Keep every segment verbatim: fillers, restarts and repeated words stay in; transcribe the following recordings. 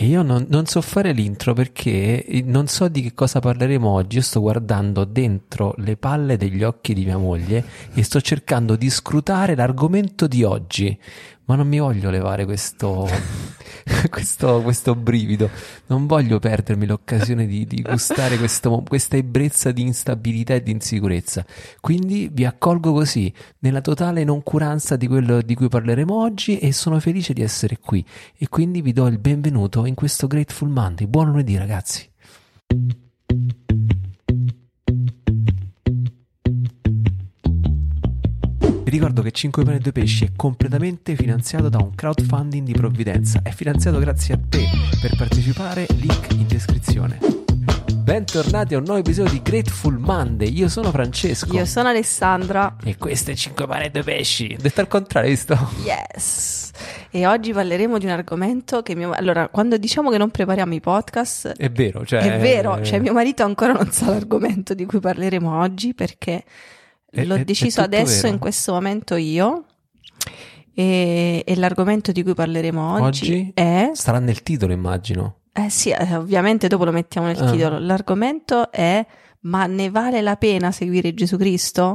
E io non, non so fare l'intro perché non so di che cosa parleremo oggi. Io sto guardando dentro le palle degli occhi di mia moglie e sto cercando di scrutare l'argomento di oggi, ma non mi voglio levare questo, questo, questo brivido. Non voglio perdermi l'occasione di, di gustare questo, questa ebbrezza di instabilità e di insicurezza. Quindi vi accolgo così, nella totale noncuranza di quello di cui parleremo oggi, e sono felice di essere qui. E quindi vi do il benvenuto in questo Grateful Monday. Buon lunedì, ragazzi. Vi ricordo che cinque pane e due pesci è completamente finanziato da un crowdfunding di provvidenza. È finanziato grazie a te. Per partecipare, link in descrizione. Bentornati a un nuovo episodio di Grateful Monday. Io sono Francesco. Io sono Alessandra. E questo è cinque pane e due pesci. Detto al contrario, visto? Yes. E oggi parleremo di un argomento che mio... Allora, quando diciamo che non prepariamo i podcast, è vero, cioè... È vero, cioè mio marito ancora non sa l'argomento di cui parleremo oggi, perché è, l'ho è, deciso è adesso, vero. In questo momento io. E, e l'argomento di cui parleremo oggi, oggi è... Sarà nel titolo, immagino. Eh sì, eh, ovviamente dopo lo mettiamo nel ah. titolo. L'argomento è: ma ne vale la pena seguire Gesù Cristo?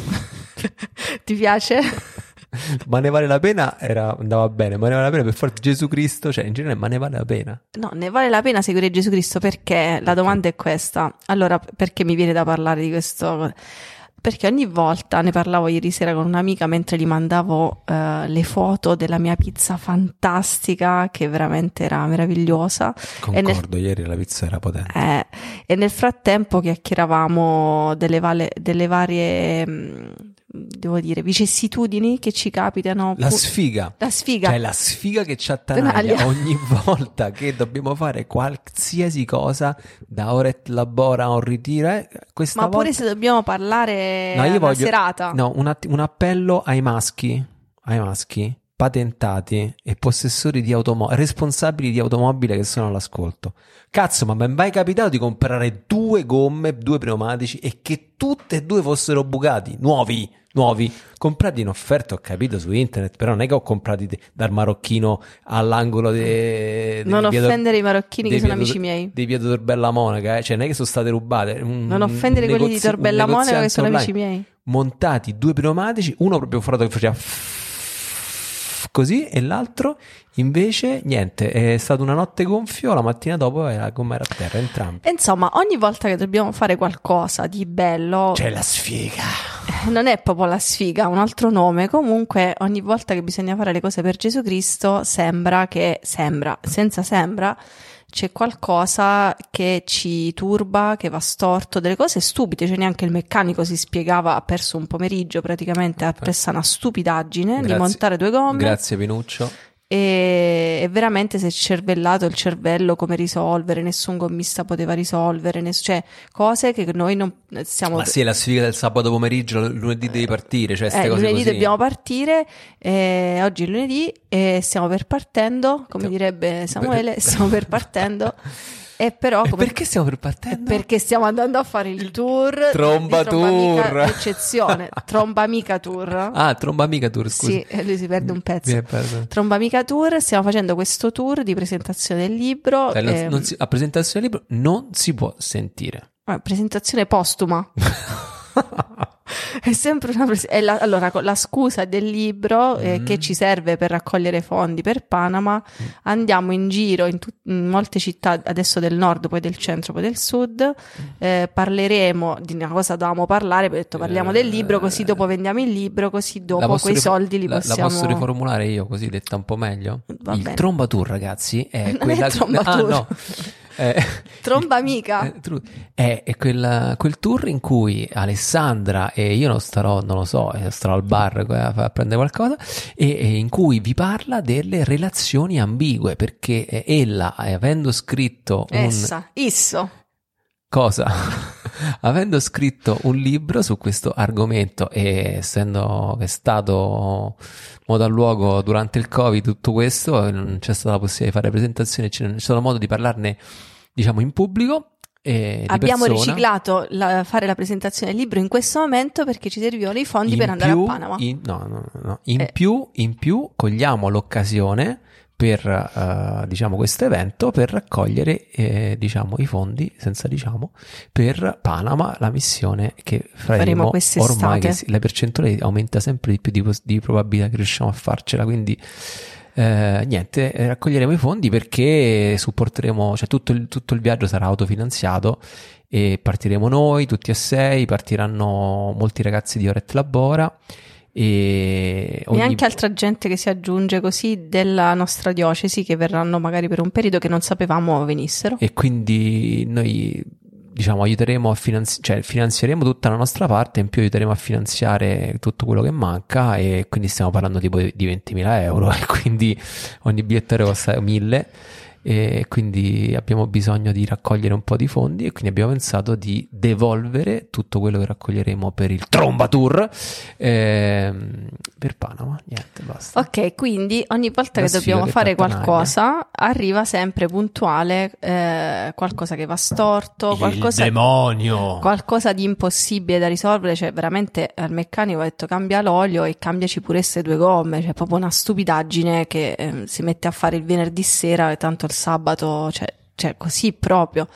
Ti piace? Ma ne vale la pena era, andava bene, ma ne vale la pena per forza Gesù Cristo, cioè in genere, ma ne vale la pena? No, ne vale la pena seguire Gesù Cristo perché la domanda è questa. Allora, perché mi viene da parlare di questo? Perché ogni volta, ne parlavo ieri sera con un'amica mentre gli mandavo uh, le foto della mia pizza fantastica, che veramente era meravigliosa. Concordo, nel, ieri la pizza era potente. Eh, e nel frattempo chiacchieravamo delle, vale, delle varie... Mh, devo dire, vicissitudini che ci capitano. La sfiga. La sfiga. Cioè la sfiga che ci attanaglia ogni volta che dobbiamo fare qualsiasi cosa, da ora et labora a un ritiro. Eh, questa Ma pure volta... se dobbiamo parlare no, io una voglio... serata. No, un, att- un appello ai maschi, ai maschi patentati e possessori di automobili, responsabili di automobile che sono all'ascolto. Cazzo, ma mi è mai capitato di comprare due gomme, due pneumatici e che tutte e due fossero bucati, nuovi, nuovi, comprati in offerta, ho capito, su internet, però non è che ho comprati de- dal marocchino all'angolo de- de- non de- offendere i marocchini che sono Vieto, amici miei. Dei Vieto Torbella Monaca, eh? Cioè non è che sono state rubate. Un, non offendere un quelli negozi- di Torbella Monaca che sono amici miei. Montati due pneumatici, uno proprio forato che faceva così, e l'altro invece niente, è stata una notte gonfio, la mattina dopo era come era a terra, entrambi. Insomma, ogni volta che dobbiamo fare qualcosa di bello, c'è la sfiga. Non è proprio la sfiga, un altro nome. Comunque ogni volta che bisogna fare le cose per Gesù Cristo sembra che, sembra, senza sembra, c'è qualcosa che ci turba, che va storto, delle cose stupide. Cioè neanche il meccanico si spiegava, ha perso un pomeriggio praticamente, ha preso una stupidaggine Grazie. di montare due gomme. Grazie Pinuccio. E, e veramente si è cervellato il cervello come risolvere, nessun gommista poteva risolvere, ness- cioè cose che noi non siamo... Ma sì, è la sfiga del sabato pomeriggio, lunedì devi partire, cioè ste eh, cose lunedì così. dobbiamo partire, eh, oggi è lunedì e stiamo per partendo, come direbbe Samuele, stiamo per partendo. E però e come... perché stiamo per partendo? Perché stiamo andando a fare il tour Tromba di Trombamica, Tour eccezione Trombamica Tour. Ah, Trombamica Tour, scusi. Sì, lui si perde un pezzo. Trombamica Tour, stiamo facendo questo tour di presentazione del libro. Eh, non, e... non si, a presentazione del libro non si può sentire. Ah, presentazione postuma. È sempre una pres- è la, allora la scusa del libro eh, mm. che ci serve per raccogliere fondi per Panama. Mm. Andiamo in giro in, tut- in molte città adesso del nord, poi del centro, poi del sud. Eh, parleremo di una cosa dovevamo parlare, poi ho detto parliamo del libro, così dopo vendiamo il libro, così dopo quei rif- soldi li la, possiamo... La posso riformulare io così detta un po' meglio? Va il bene. Tromba Tour, ragazzi, è non quella è Tromba ah, Tour. no. Eh, Tromba amica eh, è, è quella, quel tour in cui Alessandra e io non starò, non lo so, starò al bar a, a prendere qualcosa e, e in cui vi parla delle relazioni ambigue, perché ella, avendo scritto un... essa, isso cosa? Avendo scritto un libro su questo argomento e essendo che è stato modo al luogo durante il Covid tutto questo, non c'è stata la possibilità di fare presentazioni, c'è stato modo di parlarne, diciamo, in pubblico. E abbiamo persona. riciclato la, fare la presentazione del libro in questo momento perché ci servivano i fondi in per andare più, a Panama. In, no, no, no. In, eh. più, in più cogliamo l'occasione per uh, diciamo questo evento, per raccogliere eh, diciamo i fondi, senza diciamo, per Panama, la missione che faremo, faremo ormai che si, la percentuale aumenta sempre di più di, di probabilità che riusciamo a farcela, quindi eh, niente, raccoglieremo i fondi perché supporteremo, cioè tutto il, tutto il viaggio sarà autofinanziato e partiremo noi tutti e sei, partiranno molti ragazzi di Oret Labora e, ogni... e anche altra gente che si aggiunge così della nostra diocesi, che verranno magari per un periodo che non sapevamo venissero, e quindi noi diciamo aiuteremo a finanziare, cioè finanzieremo tutta la nostra parte, in più aiuteremo a finanziare tutto quello che manca, e quindi stiamo parlando tipo di ventimila euro e quindi ogni biglietto costa mille, e quindi abbiamo bisogno di raccogliere un po' di fondi, e quindi abbiamo pensato di devolvere tutto quello che raccoglieremo per il Tromba Tour ehm, per Panama. Niente, basta. Ok, quindi ogni volta La che dobbiamo che fare tattanaglia. qualcosa arriva sempre puntuale eh, qualcosa che va storto, qualcosa, il demonio, qualcosa di impossibile da risolvere, cioè veramente al meccanico ho detto cambia l'olio e cambiaci pure queste due gomme, cioè proprio una stupidaggine che eh, si mette a fare il venerdì sera e tanto il sabato, cioè, cioè così proprio.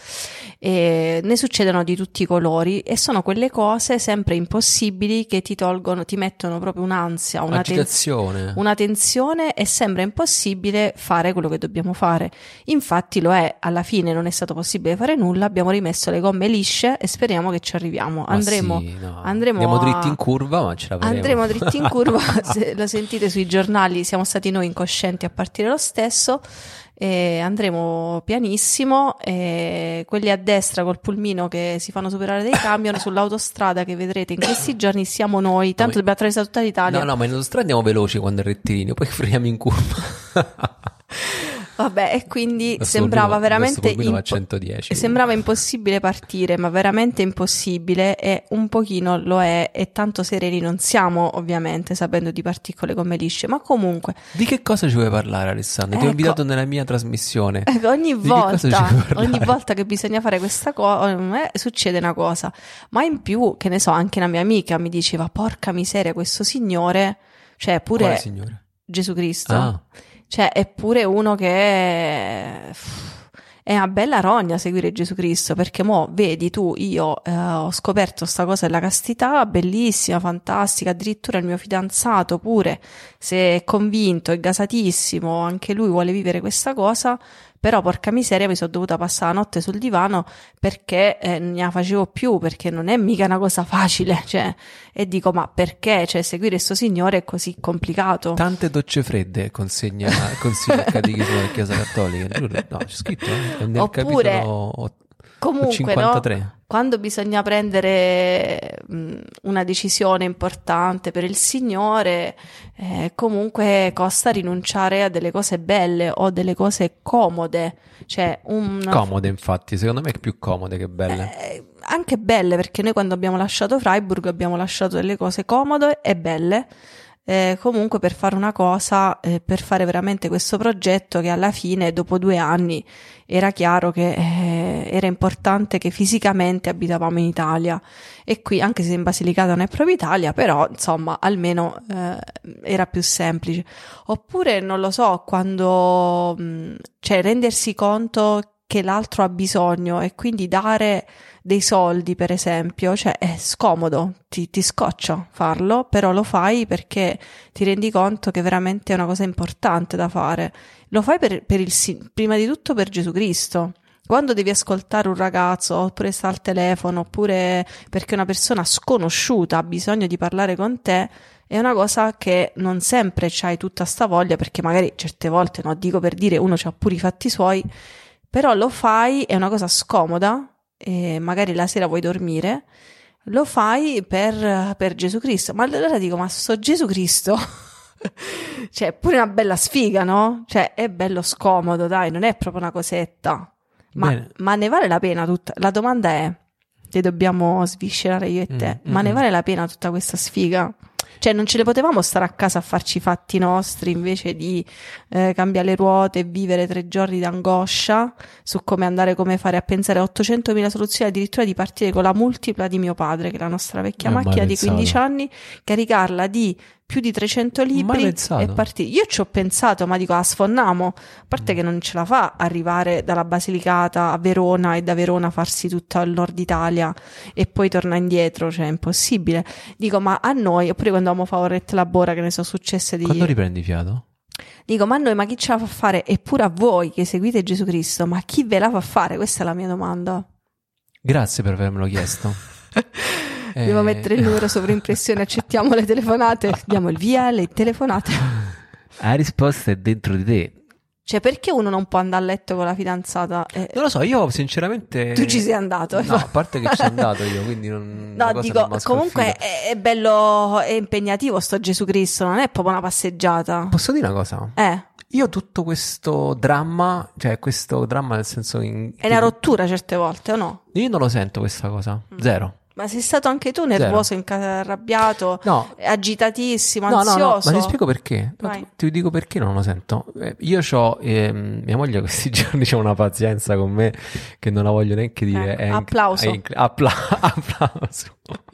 E ne succedono di tutti i colori, e sono quelle cose sempre impossibili che ti tolgono, ti mettono proprio un'ansia, una, agitazione, una tensione, e sembra impossibile fare quello che dobbiamo fare. Infatti lo è, alla fine non è stato possibile fare nulla, abbiamo rimesso le gomme lisce e speriamo che ci arriviamo. Andremo, sì, no. andremo andiamo a... dritti in curva, ma ce la faremo. Andremo dritti in curva, se lo sentite sui giornali, siamo stati noi incoscienti a partire lo stesso. E andremo pianissimo, e quelli a destra col pulmino che si fanno superare dai camion sull'autostrada che vedrete in questi giorni siamo noi, tanto no, dobbiamo attraversare tutta l'Italia. No, no, ma in autostrada andiamo veloci quando è il rettilineo, poi freniamo in curva. Vabbè, e quindi sembrava pulmino, veramente impo- centodieci, sembrava impossibile partire, ma veramente impossibile, e un pochino lo è, e tanto sereni non siamo ovviamente sapendo di partire con le gomme lisce, ma comunque. Di che cosa ci vuoi parlare, Alessandro? Ecco, ti ho invitato nella mia trasmissione. Ecco, ogni volta, ogni volta che bisogna fare questa cosa eh, succede una cosa, ma in più, che ne so, anche una mia amica mi diceva porca miseria, questo signore, cioè pure Quale signore? Gesù Cristo. Ah. Cioè, è pure uno che è, è una bella rogna seguire Gesù Cristo, perché mo, vedi tu, io eh, ho scoperto sta cosa della castità, bellissima, fantastica, addirittura il mio fidanzato pure, se è convinto, è gasatissimo, anche lui vuole vivere questa cosa, però porca miseria mi sono dovuta passare la notte sul divano perché eh, non ne la facevo più, perché non è mica una cosa facile, cioè, e dico ma perché, cioè seguire sto signore è così complicato. Tante docce fredde consegna consiglia il catechismo della Chiesa Cattolica, no, c'è scritto eh? Nel Oppure, capitolo comunque cinquantatré. No? Quando bisogna prendere mh, una decisione importante per il Signore, eh, comunque costa rinunciare a delle cose belle o delle cose comode. Cioè un... Comode, infatti, secondo me è più comode che belle. Eh, anche belle, perché noi quando abbiamo lasciato Freiburg abbiamo lasciato delle cose comode e belle. Eh, comunque per fare una cosa, eh, per fare veramente questo progetto che alla fine, dopo due anni, era chiaro che eh, era importante che fisicamente abitavamo in Italia, e qui, anche se in Basilicata non è proprio Italia, però insomma almeno eh, era più semplice. Oppure non lo so, quando mh, cioè rendersi conto che l'altro ha bisogno e quindi dare dei soldi, per esempio, cioè è scomodo, ti, ti scoccia farlo, però lo fai perché ti rendi conto che veramente è una cosa importante da fare. Lo fai per, per il, prima di tutto per Gesù Cristo. Quando devi ascoltare un ragazzo, oppure sta al telefono, oppure perché una persona sconosciuta ha bisogno di parlare con te, è una cosa che non sempre c'hai tutta sta voglia, perché magari certe volte, no, dico per dire, uno c'ha pure i fatti suoi, però lo fai, è una cosa scomoda, e magari la sera vuoi dormire, lo fai per, per Gesù Cristo. Ma allora dico, ma sto Gesù Cristo cioè è pure una bella sfiga, no? Cioè è bello scomodo, dai, non è proprio una cosetta, ma, ma ne vale la pena tutta? La domanda è, che dobbiamo sviscerare io e te, mm, ma mm, ne vale la pena tutta questa sfiga? Cioè non ce le potevamo stare a casa a farci i fatti nostri invece di eh, cambiare le ruote e vivere tre giorni d'angoscia su come andare, come fare, a pensare a ottocentomila soluzioni, addirittura di partire con la multipla di mio padre, che è la nostra vecchia eh, macchina di quindici anni, caricarla di più di trecento Mai libri pensato. e partiti. Io ci ho pensato, ma dico, ah, sfonnamo, a parte Mm. che non ce la fa arrivare dalla Basilicata a Verona e da Verona farsi tutto il nord Italia e poi tornare indietro, cioè è impossibile. Dico, ma a noi, oppure quando avevamo fatto Orette Labora, che ne sono successe di... Quando riprendi fiato? Dico, ma a noi, ma chi ce la fa fare? Eppure a voi che seguite Gesù Cristo, ma chi ve la fa fare? Questa è la mia domanda. Grazie per avermelo chiesto. Devo Eh, mettere il numero sovraimpressione, accettiamo le telefonate, diamo il via alle telefonate. La risposta è dentro di te. Cioè, perché uno non può andare a letto con la fidanzata? Eh, Non lo so, io sinceramente... tu ci sei andato? No, a parte che ci sono andato io, quindi non... la No, cosa dico, non m'ha comunque scalfito. è, è bello, è impegnativo sto Gesù Cristo, non è proprio una passeggiata. Posso dire una cosa? Eh, Io tutto questo dramma, cioè questo dramma nel senso... In, è una rottura certe volte, o no? Io non lo sento questa cosa, Mm. zero. Ma sei stato anche tu nervoso, inca- arrabbiato, No, agitatissimo, no, no, ansioso? no, ma ti spiego perché. Vai. Ti dico perché non lo sento. Eh, io ho, mia moglie questi giorni c'ha una pazienza con me che non la voglio neanche dire. Ecco, È inc- applauso. è inc- appla- applauso.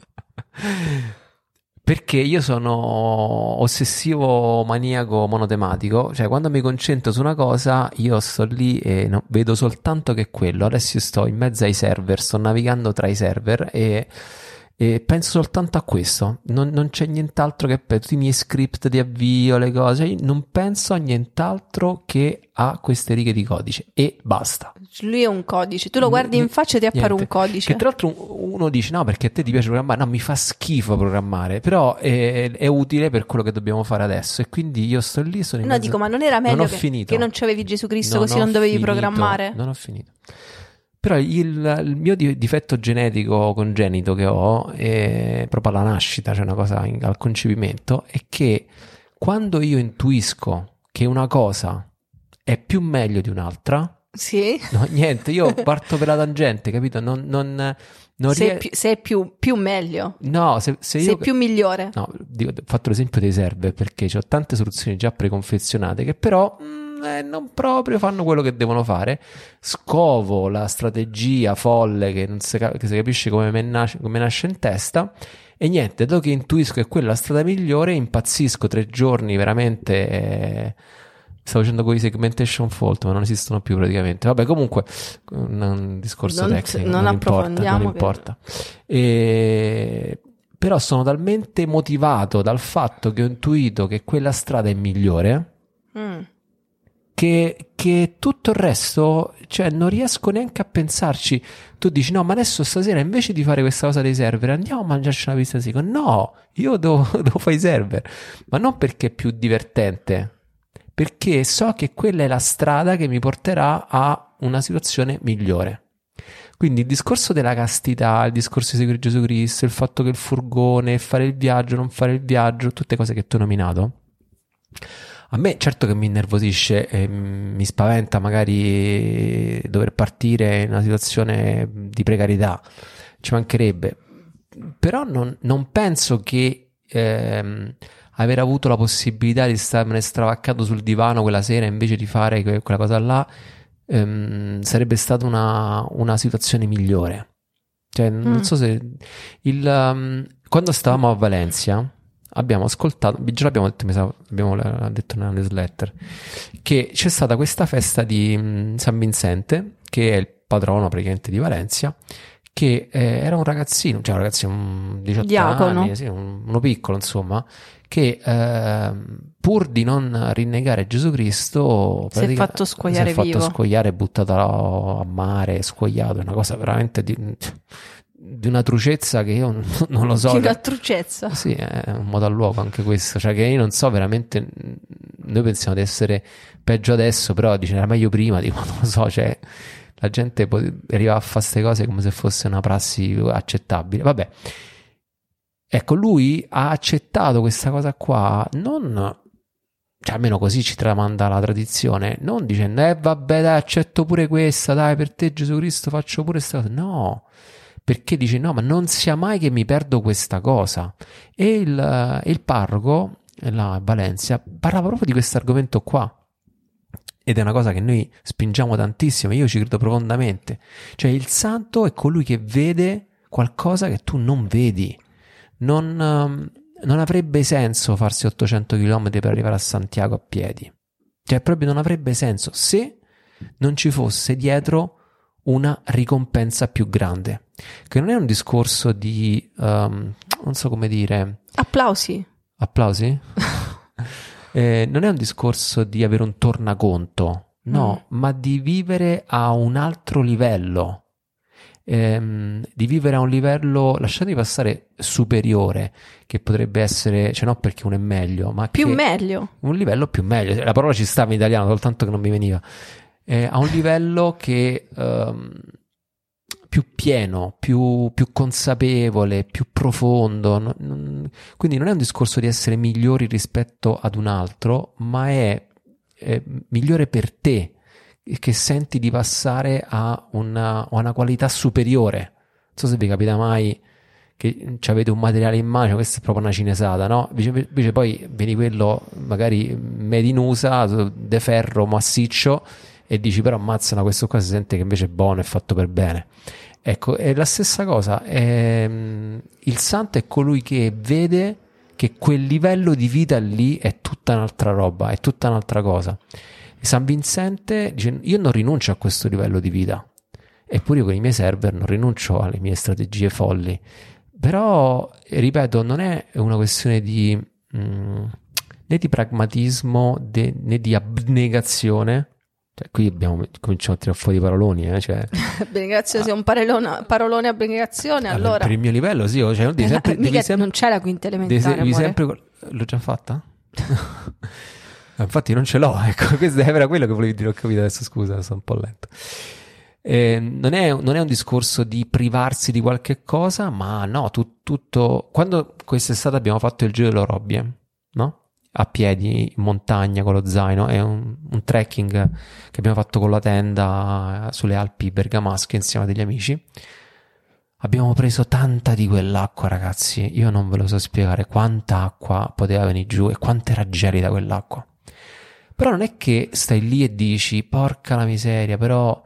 Perché io sono ossessivo maniaco monotematico, cioè quando mi concentro su una cosa io sto lì e no- vedo soltanto che quello. Adesso io sto in mezzo ai server, sto navigando tra i server e, e penso soltanto a questo, non, non c'è nient'altro che per tutti i miei script di avvio, le cose, io non penso a nient'altro che a queste righe di codice e basta. Lui è un codice, tu lo guardi in faccia e ti appare Niente. un codice. Che tra l'altro uno dice no perché a te ti piace programmare, no mi fa schifo programmare, però è, è utile per quello che dobbiamo fare adesso e quindi io sto lì, sono in No, mezzo- dico, ma non era meglio non ho che, finito. che non c'avevi Gesù Cristo, Non così ho non dovevi finito, programmare? Non ho finito. Però il, il mio di- difetto genetico congenito che ho, è proprio alla nascita, cioè una cosa in- al concepimento, è che quando io intuisco che una cosa è più meglio di un'altra, Sì. no, niente, io parto per la tangente, capito? Non, non, non Sei, rie- più, sei più, più meglio, No, se, se io... sei più migliore. No, dico, ho fatto l'esempio dei server perché ho tante soluzioni già preconfezionate che però mm, eh, non proprio fanno quello che devono fare. Scovo la strategia folle che non si, cap- che si capisce come me nasce, come nasce in testa e niente, dopo che intuisco che quella è la strada migliore, impazzisco tre giorni veramente. Eh, stavo facendo con i segmentation fault, ma non esistono più praticamente. Vabbè, comunque, un, un discorso Non- tecnico, non non, importa, approfondiamo non che- importa. E... Però sono talmente motivato dal fatto che ho intuito che quella strada è migliore Mm. che, che tutto il resto, cioè non riesco neanche a pensarci. Tu dici no, ma adesso stasera invece di fare questa cosa dei server andiamo a mangiarci una pizza. Dico no, io devo, devo fare i server, ma non perché è più divertente, perché so che quella è la strada che mi porterà a una situazione migliore. Quindi il discorso della castità, il discorso di seguire Gesù Cristo, il fatto che il furgone, fare il viaggio, non fare il viaggio, tutte cose che tu hai nominato, a me certo che mi innervosisce e mi spaventa magari dover partire in una situazione di precarietà, ci mancherebbe, però non, non penso che ehm, aver avuto la possibilità di starmene stravaccato sul divano quella sera invece di fare que- quella cosa là ehm, sarebbe stata una, una situazione migliore. Cioè, non Mm. so se il, um, quando stavamo a Valencia abbiamo ascoltato, già l'abbiamo detto, mi sa, abbiamo l'ha detto nella newsletter, che c'è stata questa festa di mm, San Vincente, che è il patrono praticamente di Valencia, che eh, era un ragazzino, cioè un ragazzino un diciotto Diacono. anni, sì, un- uno piccolo insomma, che eh, pur di non rinnegare Gesù Cristo Si è pratica- fatto scuoiare si è fatto vivo. scuoiare, buttato a mare, scuoiato, è una cosa veramente di, di una trucezza che io non, non lo so. Di una trucezza. Sì, è un modo al luogo anche questo, cioè che io non so veramente, noi pensiamo di essere peggio adesso, però dice era meglio prima, dico non lo so, cioè la gente pot- arriva a fare queste cose come se fosse una prassi accettabile, vabbè. Ecco, lui ha accettato questa cosa qua, non, cioè almeno così ci tramanda la tradizione, non dicendo eh vabbè dai accetto pure questa, dai per te Gesù Cristo faccio pure questa cosa, no, perché dice no ma non sia mai che mi perdo questa cosa. E il, il parroco là a Valencia parlava proprio di questo argomento qua, ed è una cosa che noi spingiamo tantissimo, io ci credo profondamente, cioè il santo è colui che vede qualcosa che tu non vedi. Non, um, non avrebbe senso farsi ottocento chilometri per arrivare a Santiago a piedi. Cioè proprio non avrebbe senso se non ci fosse dietro una ricompensa più grande, che non è un discorso di um, non so come dire, applausi applausi eh, non è un discorso di avere un tornaconto, no, mm. ma di vivere a un altro livello, ehm, di vivere a un livello, lasciatemi passare, superiore, che potrebbe essere, cioè no perché uno è meglio, ma più che meglio, un livello più meglio, la parola ci stava in italiano soltanto che non mi veniva, eh, a un livello che um, più pieno, più, più consapevole, più profondo. Non, non, quindi non è un discorso di essere migliori rispetto ad un altro, ma è, è migliore per te, che senti di passare a una, a una qualità superiore. Non so se vi capita mai che avete un materiale in mano, questa è proprio una cinesata, no? Invece, invece poi vieni quello magari made in U S A, de ferro massiccio, e dici però ammazzano, questo qua si sente che invece è buono, è fatto per bene. Ecco, è la stessa cosa, è, il santo è colui che vede che quel livello di vita lì è tutta un'altra roba, è tutta un'altra cosa. San Vincente dice: io non rinuncio a questo livello di vita, eppure io con i miei server non rinuncio alle mie strategie folli. Però, ripeto, non è una questione di mh, né di pragmatismo de, né di abnegazione. Cioè, qui abbiamo cominciato a tirare fuori i paroloni, eh? Cioè, abnegazione, ah, se un parolone, parolone abnegazione, allora, allora per il mio livello, sì, cioè, devi sempre, devi sempre, non c'è la quinta elementare, devi sempre, l'ho già fatta? Infatti non ce l'ho, ecco, questo era quello che volevi dire, ho capito adesso, scusa, sono un po' lento. Eh, non, è, non è un discorso di privarsi di qualche cosa, ma no, tu, tutto, quando quest'estate abbiamo fatto il giro delle Robbie, no? A piedi, in montagna, con lo zaino, è un, un trekking che abbiamo fatto con la tenda sulle Alpi bergamasche insieme a degli amici. Abbiamo preso tanta di quell'acqua, ragazzi, io non ve lo so spiegare quanta acqua poteva venire giù e quanto era gelida quell'acqua. Però non è che stai lì e dici porca la miseria, però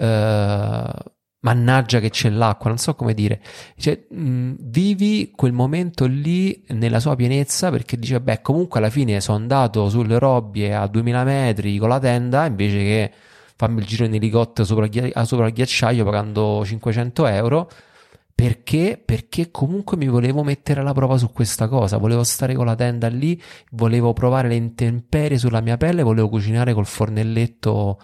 eh, mannaggia che c'è l'acqua, non so come dire, cioè, mh, vivi quel momento lì nella sua pienezza, perché dici beh, comunque alla fine sono andato sulle Robbie a duemila metri con la tenda invece che farmi il giro in elicottero sopra, sopra il ghiacciaio pagando cinquecento euro. Perché? Perché comunque mi volevo mettere alla prova su questa cosa, volevo stare con la tenda lì, volevo provare le intemperie sulla mia pelle, volevo cucinare col fornelletto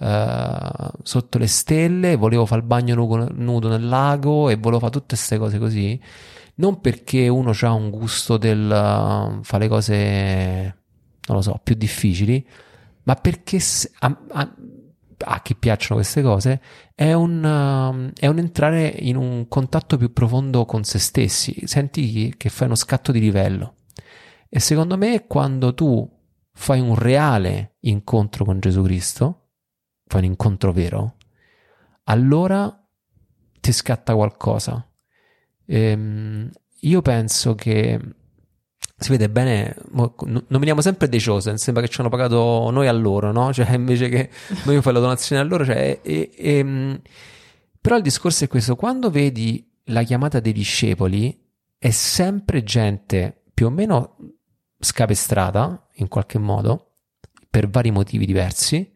uh, sotto le stelle, volevo fare il bagno nudo, nudo nel lago e volevo fare tutte queste cose così, non perché uno ha un gusto del uh, fare le cose, non lo so, più difficili, ma perché se, a, a, a chi piacciono queste cose è un, uh, è un entrare in un contatto più profondo con se stessi, senti che fai uno scatto di livello, e secondo me quando tu fai un reale incontro con Gesù Cristo, fai un incontro vero, allora ti scatta qualcosa. Ehm, io penso che si vede bene, nominiamo sempre The Chosen, sembra che ci hanno pagato noi a loro, no? Cioè invece che noi fai la donazione a loro, cioè, e, e, però il discorso è questo: quando vedi la chiamata dei discepoli è sempre gente più o meno scapestrata in qualche modo per vari motivi diversi,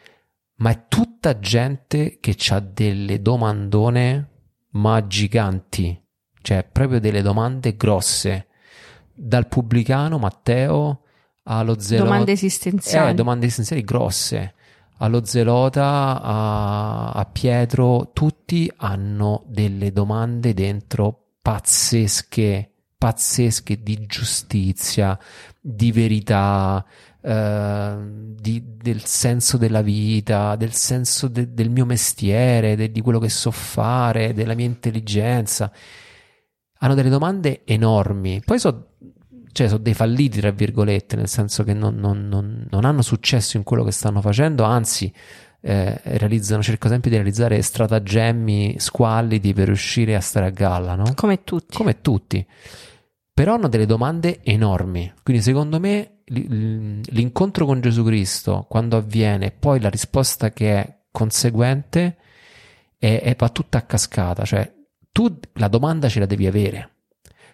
ma è tutta gente che ha delle domandone ma giganti, cioè proprio delle domande grosse. Dal pubblicano Matteo allo zelota, domande esistenziali, eh, domande esistenziali grosse, allo zelota, a, a Pietro, tutti hanno delle domande dentro pazzesche, pazzesche di giustizia, di verità, eh, di, del senso della vita, del senso de, del mio mestiere, de, di quello che so fare, della mia intelligenza. Hanno delle domande enormi, poi so, cioè, sono dei falliti tra virgolette, nel senso che non, non, non, non hanno successo in quello che stanno facendo, anzi eh, realizzano, cerco sempre di realizzare stratagemmi squallidi per riuscire a stare a galla, no? Come tutti. Come tutti. Però hanno delle domande enormi, quindi secondo me l'incontro con Gesù Cristo, quando avviene, poi la risposta che è conseguente è, è va tutta a cascata, cioè tu la domanda ce la devi avere,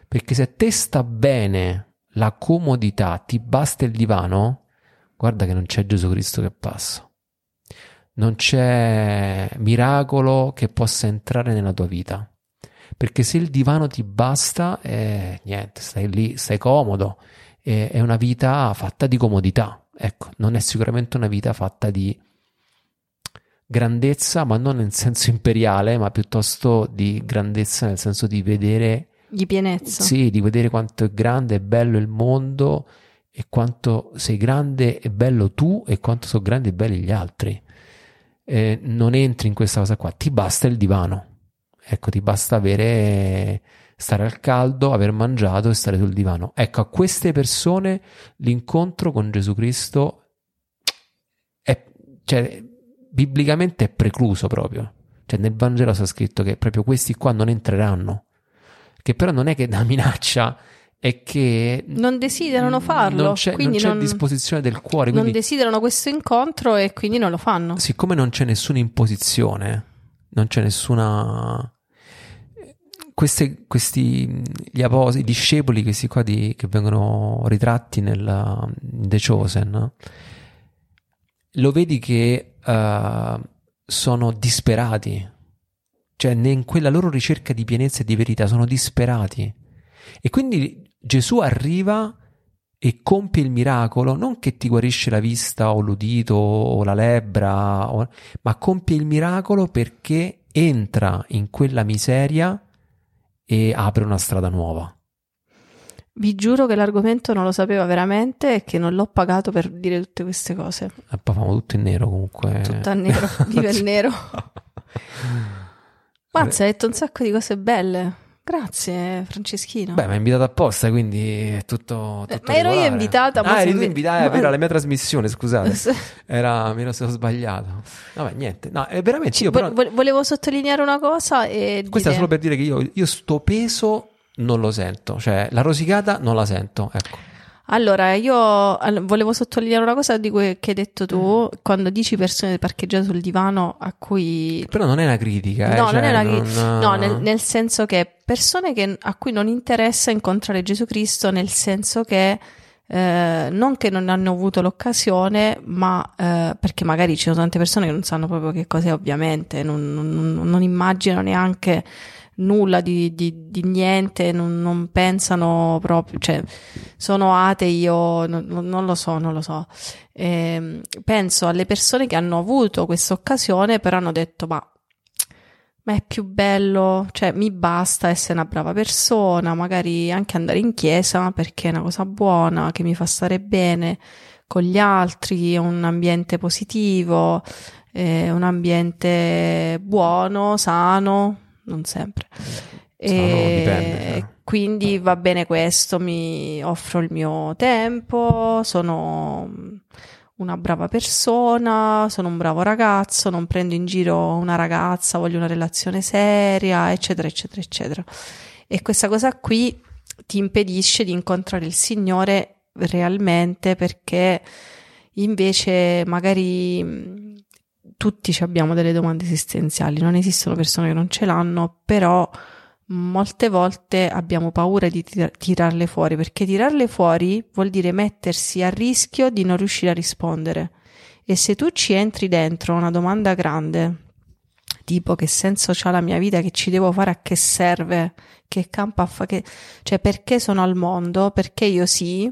Perché se a te sta bene la comodità, ti basta il divano, guarda che non c'è Gesù Cristo che passa. Non c'è miracolo che possa entrare nella tua vita. Perché se il divano ti basta, eh, niente, stai lì, stai comodo. Eh, è una vita fatta di comodità. Ecco, non è sicuramente una vita fatta di grandezza, ma non nel senso imperiale, ma piuttosto di grandezza nel senso di vedere... Di pienezza. Sì, di vedere quanto è grande e bello il mondo e quanto sei grande e bello tu e quanto sono grandi e belli gli altri. Eh, non entri in questa cosa qua, ti basta il divano. Ecco, ti basta avere, stare al caldo, aver mangiato e stare sul divano. Ecco, a queste persone l'incontro con Gesù Cristo è, cioè, biblicamente è precluso proprio. Cioè, nel Vangelo sta scritto che proprio questi qua non entreranno. Che però non è che da minaccia, è che non desiderano farlo, non c'è, quindi non c'è non, disposizione del cuore. non Quindi, desiderano questo incontro e quindi non lo fanno. siccome non c'è nessuna imposizione, non c'è nessuna... Queste, questi gli apostoli, i discepoli, questi qua di, che vengono ritratti nel in The Chosen, lo vedi che uh, sono disperati, cioè in quella loro ricerca di pienezza e di verità sono disperati, e quindi Gesù arriva e compie il miracolo, non che ti guarisce la vista o l'udito o la lebbra, o, ma compie il miracolo perché entra in quella miseria e apre una strada nuova. Vi giuro che l'argomento non lo sapeva veramente e che non l'ho pagato per dire tutte queste cose. E poi famo tutto in nero comunque. Tutto a nero, vive il nero. Mazza, hai detto un sacco di cose belle. Grazie Franceschino. Beh, mi hai invitato apposta, quindi è tutto, tutto eh, Ma ero io regolare. invitata. Ah, eri tu invi- invitata, è vero, alla mia trasmissione, scusate. Era, mi ero stato sbagliato. Vabbè, niente. No, è veramente io però... Volevo sottolineare una cosa e Questa dire... è solo per dire che io, io sto peso non lo sento, cioè la rosicata non la sento, ecco. Allora, io volevo sottolineare una cosa di cui che hai detto tu, quando dici persone parcheggiate sul divano a cui... Però non è una critica, eh? No, cioè, non è una non... critica, no, nel, nel senso che persone che, a cui non interessa incontrare Gesù Cristo, nel senso che eh, non che non hanno avuto l'occasione, ma eh, perché magari ci sono tante persone che non sanno proprio che cos'è, ovviamente, non, non, non immaginano neanche nulla di, di, di niente, non, non pensano proprio, cioè sono atei, io non, non lo so, non lo so. Eh, penso alle persone che hanno avuto questa occasione, però hanno detto ma, ma è più bello, cioè mi basta essere una brava persona, magari anche andare in chiesa perché è una cosa buona, che mi fa stare bene con gli altri, un ambiente positivo, eh, un ambiente buono, sano. Non sempre. E no, dipende, eh. Quindi va bene questo, mi offro il mio tempo, sono una brava persona, sono un bravo ragazzo, non prendo in giro una ragazza, voglio una relazione seria, eccetera, eccetera, eccetera. E questa cosa qui ti impedisce di incontrare il Signore realmente, perché invece magari... tutti abbiamo delle domande esistenziali, non esistono persone che non ce l'hanno, però molte volte abbiamo paura di tir- tirarle fuori, perché tirarle fuori vuol dire mettersi a rischio di non riuscire a rispondere. E se tu ci entri dentro una domanda grande, tipo che senso c'ha la mia vita, che ci devo fare, a che serve, che campo a fa, che... cioè perché sono al mondo, perché io sì,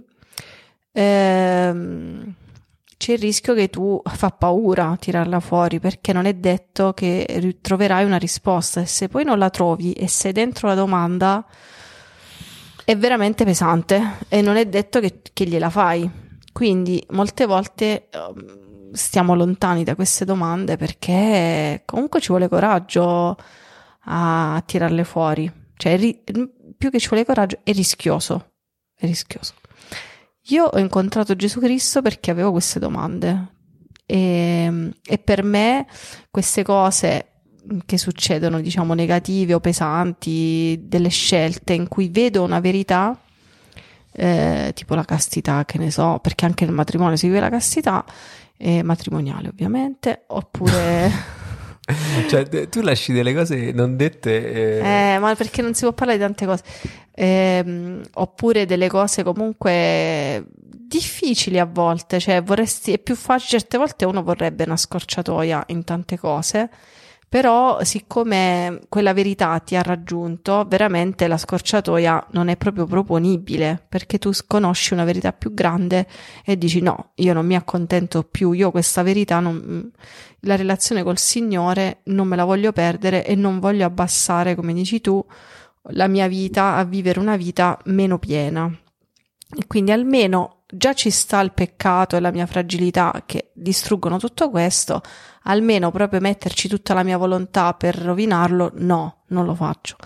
ehm... c'è il rischio che tu fa paura tirarla fuori, perché non è detto che troverai una risposta, e se poi non la trovi e sei dentro la domanda è veramente pesante e non è detto che, che gliela fai. Quindi molte volte um, stiamo lontani da queste domande perché comunque ci vuole coraggio a, a tirarle fuori, cioè ri- più che ci vuole coraggio è rischioso, è rischioso. Io ho incontrato Gesù Cristo perché avevo queste domande e, e per me queste cose che succedono, diciamo, negative o pesanti, delle scelte in cui vedo una verità, eh, tipo la castità, che ne so, perché anche nel matrimonio si vive la castità, eh, matrimoniale ovviamente, oppure... Cioè, tu lasci delle cose non dette. Eh... Eh, ma perché non si può parlare di tante cose. Eh, oppure delle cose comunque difficili a volte. Cioè, vorresti, è più facile, certe volte uno vorrebbe una scorciatoia in tante cose. Però, siccome quella verità ti ha raggiunto, veramente la scorciatoia non è proprio proponibile, perché tu conosci una verità più grande e dici no, io non mi accontento più, io questa verità, non, la relazione col Signore non me la voglio perdere e non voglio abbassare, come dici tu, la mia vita a vivere una vita meno piena. E quindi almeno già ci sta il peccato e la mia fragilità che distruggono tutto questo, almeno proprio metterci tutta la mia volontà per rovinarlo, no, non lo faccio.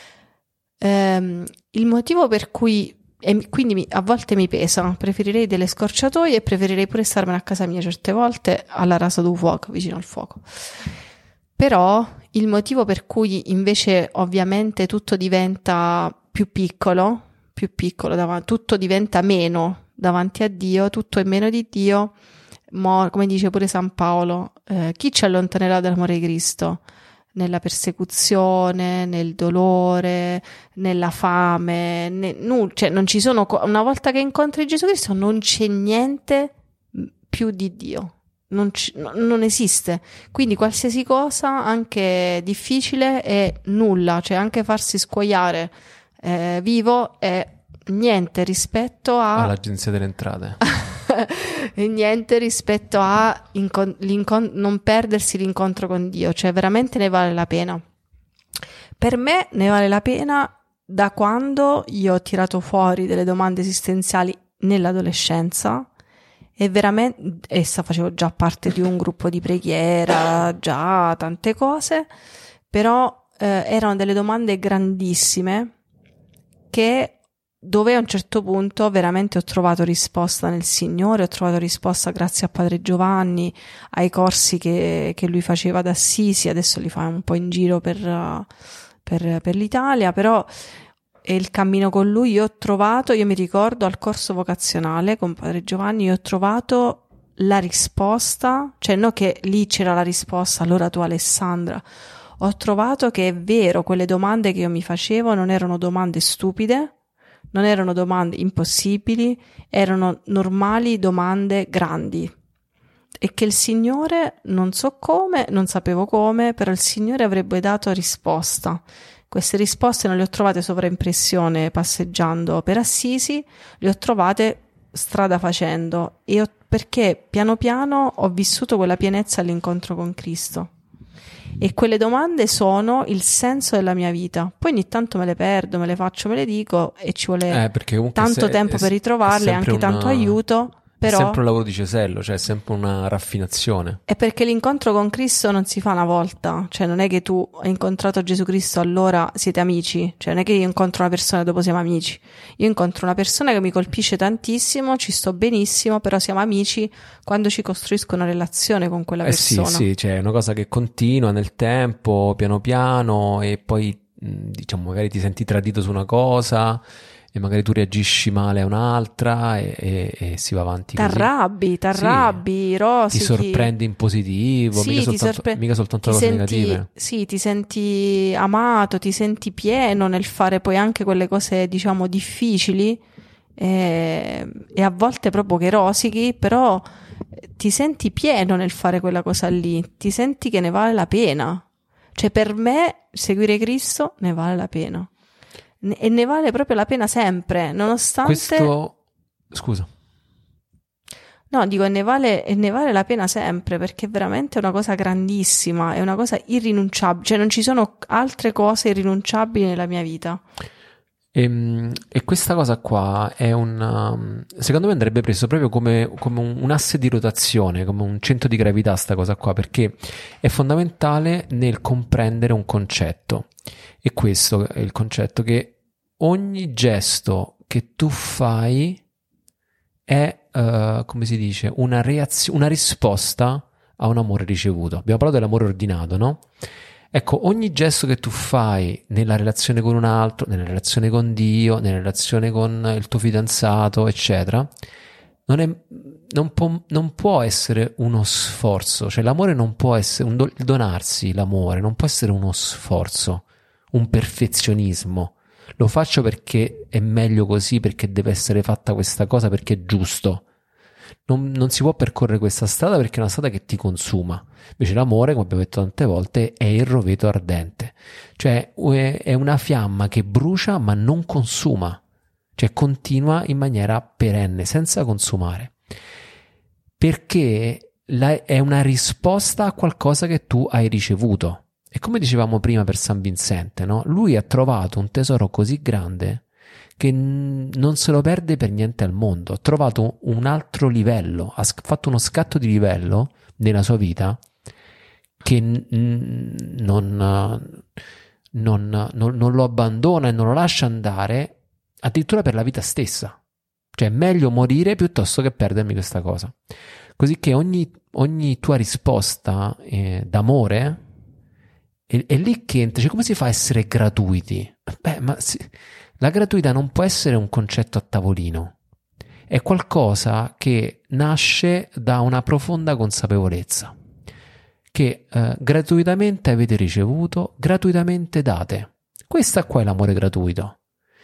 Ehm, il motivo per cui, e quindi mi, a volte mi pesa, preferirei delle scorciatoie e preferirei pure starmene a casa mia certe volte alla rasa del fuoco, vicino al fuoco. Però il motivo per cui invece ovviamente tutto diventa più piccolo, più piccolo, dav- tutto diventa meno davanti a Dio, tutto è meno di Dio, mo, come dice pure San Paolo, eh, chi ci allontanerà dall'amore di Cristo? Nella persecuzione, nel dolore, nella fame, ne, nu, cioè non ci sono, una volta che incontri Gesù Cristo non c'è niente più di Dio. Non, ci, no, non esiste, quindi qualsiasi cosa, anche difficile, è nulla, cioè anche farsi scuoiare eh, vivo è niente rispetto a all'Agenzia delle Entrate. E niente rispetto a incon- l'incon- non perdersi l'incontro con Dio, cioè veramente ne vale la pena. Per me ne vale la pena da quando io ho tirato fuori delle domande esistenziali nell'adolescenza. E veramente, essa facevo già parte di un gruppo di preghiera, già tante cose, però eh, erano delle domande grandissime che, dove a un certo punto veramente ho trovato risposta nel Signore, ho trovato risposta grazie a Padre Giovanni, ai corsi che, che lui faceva ad Assisi, adesso li fa un po' in giro per, per, per l'Italia, però e il cammino con lui io ho trovato, io mi ricordo al corso vocazionale con Padre Giovanni, io ho trovato la risposta, cioè non che lì c'era la risposta, allora tu Alessandra, ho trovato che è vero, quelle domande che io mi facevo non erano domande stupide, non erano domande impossibili, erano normali domande grandi e che il Signore, non so come, non sapevo come, però il Signore avrebbe dato risposta. Queste risposte non le ho trovate sovraimpressione passeggiando per Assisi, le ho trovate strada facendo, e ho, perché piano piano ho vissuto quella pienezza all'incontro con Cristo. E quelle domande sono il senso della mia vita. Poi ogni tanto me le perdo, me le faccio, me le dico e ci vuole eh, tanto se, tempo è, per ritrovarle, anche una... tanto aiuto. Però è sempre un lavoro di cesello, cioè è sempre una raffinazione. È perché l'incontro con Cristo non si fa una volta, cioè non è che tu hai incontrato Gesù Cristo allora siete amici, cioè non è che io incontro una persona e dopo siamo amici, io incontro una persona che mi colpisce tantissimo, ci sto benissimo, però siamo amici quando ci costruisco una relazione con quella eh persona. Sì, sì, cioè è una cosa che continua nel tempo, piano piano, e poi diciamo magari ti senti tradito su una cosa e magari tu reagisci male a un'altra e, e, e si va avanti così. T'arrabbi, t'arrabbi, sì, rosichi. Ti sorprendi in positivo, sì, mica, soltanto, sorpre- mica soltanto cose senti, negative. Sì, ti senti amato, ti senti pieno nel fare poi anche quelle cose, diciamo, difficili e, e a volte proprio che rosichi, però ti senti pieno nel fare quella cosa lì, ti senti che ne vale la pena. Cioè per me seguire Cristo ne vale la pena. E ne vale proprio la pena sempre, nonostante... Questo... Scusa. No, dico, e ne vale, e ne vale la pena sempre, perché è veramente una cosa grandissima, è una cosa irrinunciabile, cioè non ci sono altre cose irrinunciabili nella mia vita. E, e questa cosa qua è un... secondo me andrebbe preso proprio come, come un, un asse di rotazione, come un centro di gravità sta cosa qua, perché è fondamentale nel comprendere un concetto. E questo è il concetto, che ogni gesto che tu fai è, uh, come si dice, una reazione, una risposta a un amore ricevuto. Abbiamo parlato dell'amore ordinato, no? Ecco, ogni gesto che tu fai nella relazione con un altro, nella relazione con Dio, nella relazione con il tuo fidanzato, eccetera, non, è, non, può, non può essere uno sforzo, cioè l'amore non può essere, un do, il donarsi, l'amore non può essere uno sforzo, un perfezionismo. Lo faccio perché è meglio così, perché deve essere fatta questa cosa, perché è giusto. Non, non si può percorrere questa strada perché è una strada che ti consuma. Invece l'amore, come abbiamo detto tante volte, è il roveto ardente, cioè è una fiamma che brucia ma non consuma, cioè continua in maniera perenne, senza consumare, perché la, è una risposta a qualcosa che tu hai ricevuto. E come dicevamo prima per San Vincente, no? Lui ha trovato un tesoro così grande che non se lo perde per niente al mondo. Ha trovato un altro livello, ha fatto uno scatto di livello nella sua vita che non, non, non, non lo abbandona e non lo lascia andare addirittura per la vita stessa. Cioè è meglio morire piuttosto che perdermi questa cosa. Così che ogni, ogni tua risposta eh, d'amore è, è lì che entra. Cioè, come si fa a essere gratuiti? Beh, ma si, la gratuità non può essere un concetto a tavolino, è qualcosa che nasce da una profonda consapevolezza che eh, gratuitamente avete ricevuto, gratuitamente date. Questa qua è l'amore gratuito.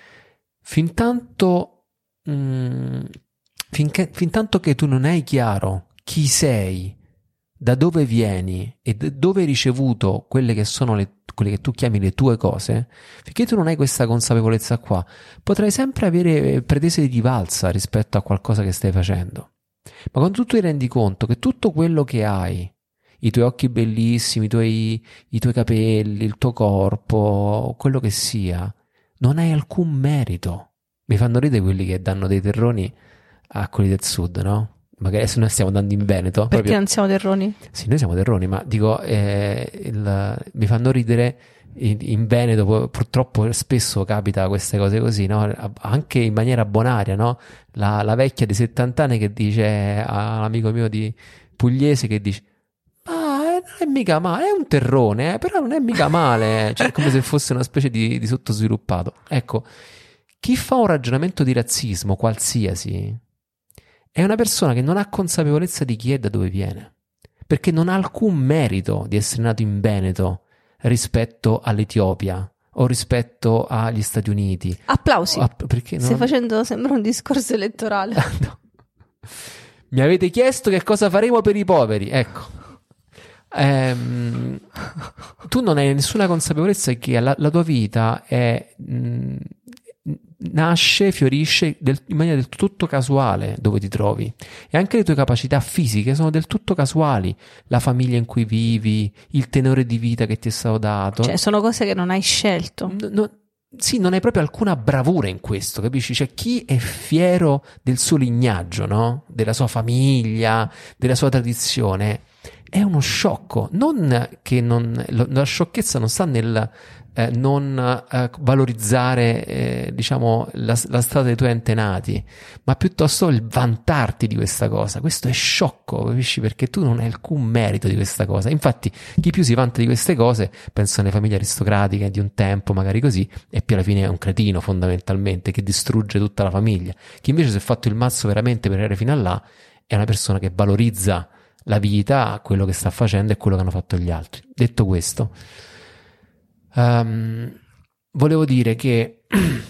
Fintanto, mh, finché, fintanto che tu non hai chiaro chi sei, da dove vieni e d- dove hai ricevuto quelle che sono le, quelle che tu chiami le tue cose, finché tu non hai questa consapevolezza qua, potrai sempre avere pretese di rivalsa rispetto a qualcosa che stai facendo. Ma quando tu ti rendi conto che tutto quello che hai, i tuoi occhi bellissimi, i tuoi, i tuoi capelli, il tuo corpo, quello che sia, non hai alcun merito. Mi fanno ridere quelli che danno dei terroni a quelli del sud, no? Magari adesso noi stiamo andando in Veneto. Perché proprio... non siamo terroni? Sì, noi siamo terroni, ma dico, eh, il, mi fanno ridere in, in Veneto, purtroppo spesso capita queste cose così, no? Anche in maniera bonaria, no? La, la vecchia di settanta anni che dice all'amico mio di Pugliese che dice: ma non è mica male, è un terrone, eh, però non è mica male, cioè come se fosse una specie di, di sottosviluppato. Ecco, chi fa un ragionamento di razzismo qualsiasi è una persona che non ha consapevolezza di chi è e da dove viene, perché non ha alcun merito di essere nato in Veneto rispetto all'Etiopia o rispetto agli Stati Uniti. Applausi. Ah, perché non... Stai facendo, sembra un discorso elettorale. No. Mi avete chiesto che cosa faremo per i poveri, ecco. Ehm, tu non hai nessuna consapevolezza che la, la tua vita è mh, nasce, fiorisce del, in maniera del tutto casuale dove ti trovi, e anche le tue capacità fisiche sono del tutto casuali, la famiglia in cui vivi, il tenore di vita che ti è stato dato, cioè sono cose che non hai scelto. no, no, sì, non hai proprio alcuna bravura in questo, capisci? Cioè chi è fiero del suo lignaggio, no? Della sua famiglia, della sua tradizione, è uno sciocco. Non che non, la sciocchezza non sta nel eh, non eh, valorizzare eh, diciamo la, la strada dei tuoi antenati, ma piuttosto il vantarti di questa cosa. Questo è sciocco, capisci? Perché tu non hai alcun merito di questa cosa. Infatti chi più si vanta di queste cose, penso alle famiglie aristocratiche di un tempo magari così, e più alla fine è un cretino fondamentalmente che distrugge tutta la famiglia. Chi invece si è fatto il mazzo veramente per arrivare fino a là è una persona che valorizza la vita, quello che sta facendo e quello che hanno fatto gli altri. Detto questo, um, volevo dire che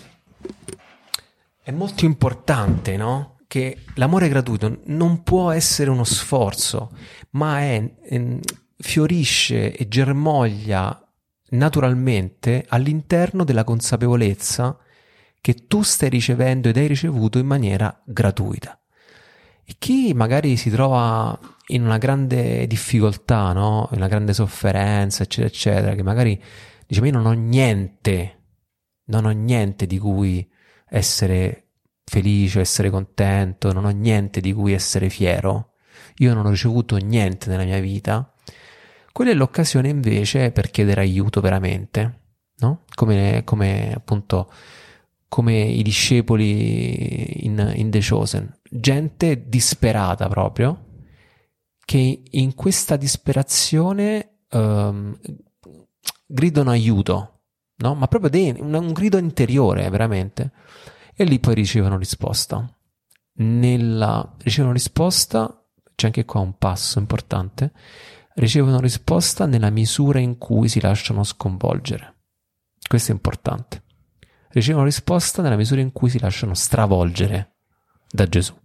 è molto importante, no? Che l'amore gratuito non può essere uno sforzo, ma è, è fiorisce e germoglia naturalmente all'interno della consapevolezza che tu stai ricevendo ed hai ricevuto in maniera gratuita. E chi magari si trova in una grande difficoltà, no? In una grande sofferenza, eccetera, eccetera, che magari dice: ma io non ho niente, non ho niente di cui essere felice, essere contento, non ho niente di cui essere fiero, io non ho ricevuto niente nella mia vita. Quella è l'occasione invece per chiedere aiuto veramente, no? Come, come appunto come i discepoli in, in The Chosen, gente disperata proprio, che in questa disperazione um, gridano aiuto, no? Ma proprio de- un, un grido interiore veramente, e lì poi ricevono risposta. nella, ricevono risposta, c'è anche qua un passo importante, ricevono risposta nella misura in cui si lasciano sconvolgere. Questo è importante. Ricevono risposta nella misura in cui si lasciano stravolgere da Gesù.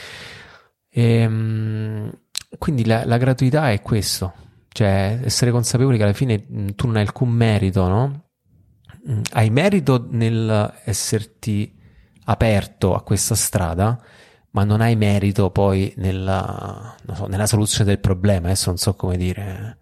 E, quindi la, la gratuità è questo, cioè essere consapevoli che alla fine tu non hai alcun merito, no? Hai merito nel esserti aperto a questa strada, ma non hai merito poi nella, non so, nella soluzione del problema. Adesso non so come dire.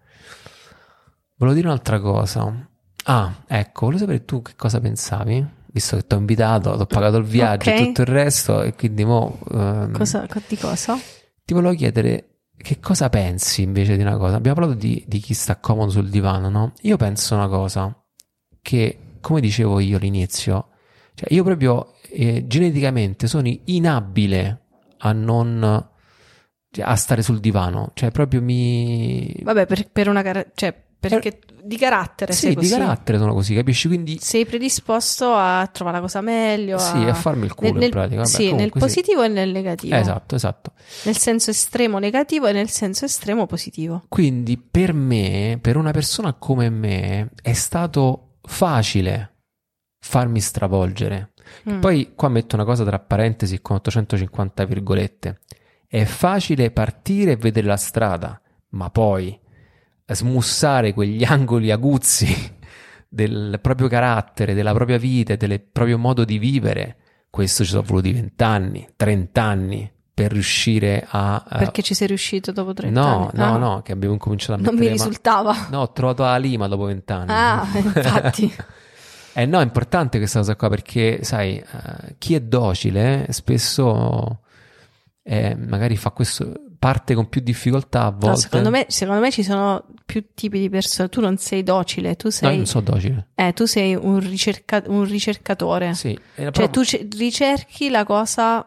Volevo dire un'altra cosa. Ah, ecco, volevo sapere tu che cosa pensavi, visto che ti ho invitato, ti ho pagato il viaggio e Ok. tutto il resto, e quindi mo, ehm, Cosa, co- di cosa? ti volevo chiedere che cosa pensi invece di una cosa. Abbiamo parlato di, di chi sta comodo sul divano, no? Io penso una cosa, che come dicevo io all'inizio, cioè io proprio eh, geneticamente sono inabile a non cioè, a stare sul divano, cioè proprio mi Vabbè, per, per una cara- cioè, perché di carattere sei sì, di così. carattere sono così, capisci? Quindi Sei predisposto a trovare la cosa meglio, sì, a, a farmi il culo nel, nel- in pratica. Vabbè, sì, nel comunque sì. positivo e nel negativo. Esatto, esatto. Nel senso estremo negativo e nel senso estremo positivo. Quindi per me, per una persona come me, è stato facile farmi stravolgere. Mm. Poi qua metto una cosa tra parentesi con ottocentocinquanta virgolette. È facile partire e vedere la strada, ma poi smussare quegli angoli aguzzi del proprio carattere, della propria vita e del proprio modo di vivere, questo ci sono voluti vent'anni, trent'anni per riuscire a... a- Perché ci sei riuscito dopo trenta No, anni? no, Ah, no, che abbiamo incominciato a non mettere mi ma- risultava. No, ho trovato la lima dopo vent'anni. Ah, infatti. Eh no, è importante questa cosa qua perché, sai, eh, chi è docile eh, spesso eh, magari fa questo, parte con più difficoltà a volte. No, secondo me, secondo me ci sono più tipi di persone. Tu non sei docile, tu No, sei, io non so docile. eh, tu sei un, ricerca- un ricercatore. Sì, eh, Cioè, però- tu ce- ricerchi la cosa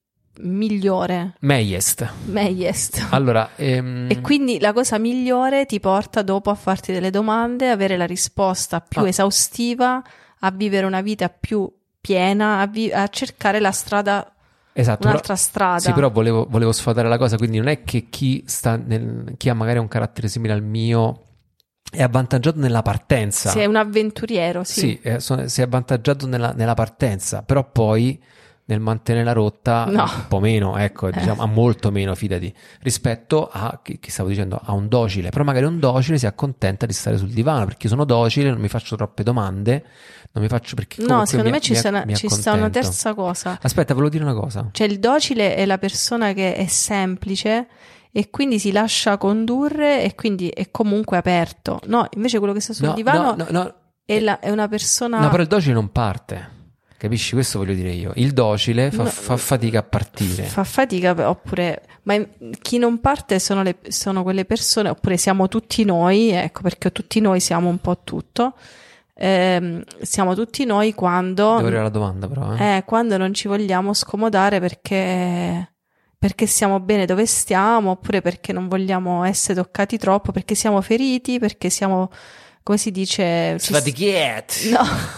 migliore, Meiest. meglest. Allora, ehm, E quindi la cosa migliore ti porta dopo a farti delle domande, avere la risposta più Ah. esaustiva, a vivere una vita più piena, a, vi- a cercare la strada, esatto, però- un'altra strada. sì, però volevo, volevo sfatare la cosa, quindi non è che chi sta nel, chi ha magari un carattere simile al mio è avvantaggiato nella partenza. Sei un avventuriero, sì. Sì, eh, so- si è avvantaggiato nella, nella partenza, però poi nel mantenere la rotta No. un po' meno, ecco, diciamo, a molto meno, fidati, rispetto a, che, che stavo dicendo, a un docile. Però magari un docile si accontenta di stare sul divano, perché io sono docile, non mi faccio troppe domande, non mi faccio perché No, comunque secondo mi- me ci, mi- sta una, mi ci sta una accontento. terza cosa. Aspetta, volevo dire una cosa. Cioè il docile è la persona che è semplice e quindi si lascia condurre e quindi è comunque aperto. No, invece quello che sta sul No, divano no, no, no. è, la- è una persona... No, però il docile non parte. Capisci? Questo voglio dire io. Il docile fa, No, fa fatica a partire. Fa fatica, oppure... Ma in- chi non parte sono, le, sono quelle persone, oppure siamo tutti noi, ecco, perché tutti noi siamo un po' tutto. Ehm, siamo tutti noi quando... Devo arrivare alla domanda, però. Eh. Eh, quando non ci vogliamo scomodare perché, perché stiamo bene dove stiamo, oppure perché non vogliamo essere toccati troppo, perché siamo feriti, perché siamo, come si dice... ci- Sfatichet!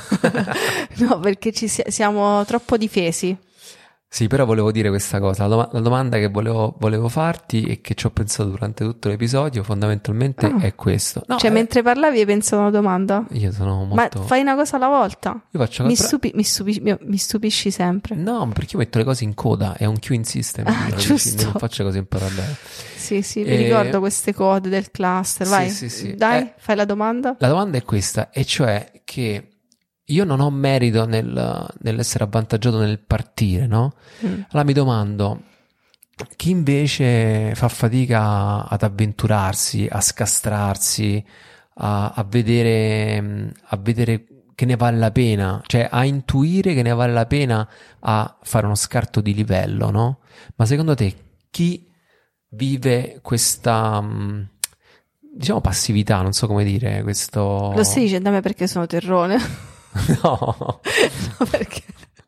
No, no, perché ci si- siamo troppo difesi. Sì, però volevo dire questa cosa. La, doma- la domanda che volevo, volevo farti e che ci ho pensato durante tutto l'episodio, fondamentalmente, Ah. è questo. No, Cioè, eh, mentre parlavi hai pensato a una domanda? io sono Ma molto... fai una cosa alla volta. Io faccio Mi, però- stupi- mi stupi- mi- mi stupisci sempre. No, ma perché io metto le cose in coda? È un queuing system. Ah, io, capisci? giusto. Non faccio cose in parallelo. Sì, sì, mi Eh, ricordo queste code del cluster. sì, Vai, sì, sì. dai, Eh, fai la domanda. La domanda è questa, e cioè che io non ho merito nel, nell'essere avvantaggiato nel partire, no? Mm. Allora mi domando, chi invece fa fatica ad avventurarsi, a scastrarsi, a, a vedere, a vedere che ne vale la pena, cioè a intuire che ne vale la pena a fare uno scarto di livello, no? Ma secondo te chi vive questa, mh, diciamo, passività, non so come dire, questo... Lo stai dicendo a me perché sono terrone? No, No, perché...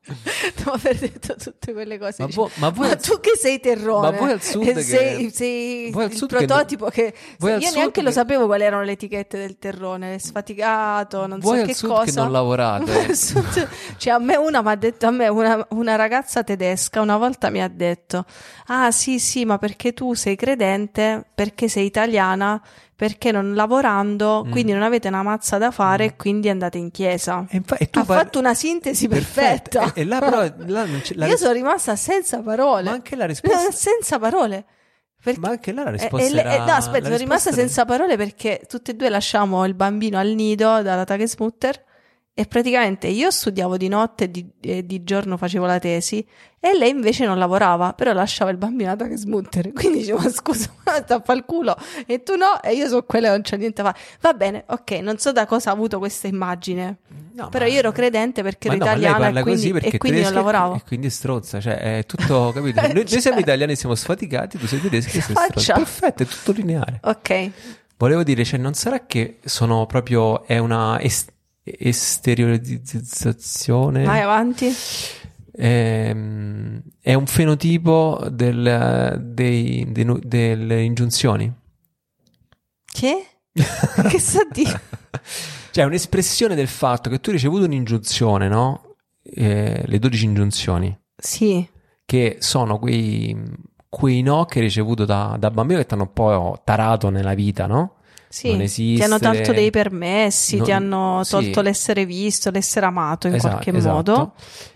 dopo aver detto tutte quelle cose. Ma, dici, vo- ma, voi ma al- tu che sei terrone, ma voi al sud e che- sei, sei voi al il sud che- prototipo che, voi io al sud neanche lo che- sapevo quali erano le etichette del terrone, sfaticato, non Voi so al che sud cosa. che non lavorate. Al sud- cioè a me una mi ha detto, a me una, una ragazza tedesca una volta mi ha detto: ah sì sì, ma perché tu sei credente, perché sei italiana, perché non lavorando, Mm. quindi non avete una mazza da fare e quindi andate in chiesa. E, infa- e tu Ha par- fatto una sintesi perfetta. E, e là però là non c'è- la Io ris- sono rimasta senza parole. Ma anche la risposta- senza parole. Perché- Ma anche là la e- risposta e le- era- e- no, aspetta, la sono rimasta risposta era- senza parole perché tutte e due lasciamo il bambino al nido dalla Tagesmutter e praticamente io studiavo di notte e di, e di giorno facevo la tesi e lei invece non lavorava, però lasciava il bambino alla Tagesmutter. Quindi dicevo: ma scusa, ma tappa il culo e tu no, e io so quella che non c'è niente da fare. Va bene, ok, non so da cosa ha avuto questa immagine. No, Però ma- io ero credente perché Ma ero no, ma lei italiana parla e quindi, così perché e quindi non tedesca e- lavoravo. E quindi è stronza, cioè è tutto, capito? Noi, noi Cioè- siamo italiani, siamo sfaticati, tu sei tedesco e sei Faccia. stronza. Perfetto, è tutto lineare. Ok. Volevo dire, cioè, non sarà che sono proprio, è una est- esteriorizzazione, Vai avanti. Ehm, è un fenotipo del, dei, dei nu- delle ingiunzioni. Che? Che sta di? Cioè, è un'espressione del fatto che tu hai ricevuto un'ingiunzione, no? Eh, le dodici ingiunzioni, Sì. che sono quei, quei no che hai ricevuto da, da bambino che ti hanno un po' tarato nella vita, no? Sì, Non ti hanno esistere, tolto dei permessi, non- ti hanno sì. tolto l'essere visto, l'essere amato in Esatto, qualche esatto. modo.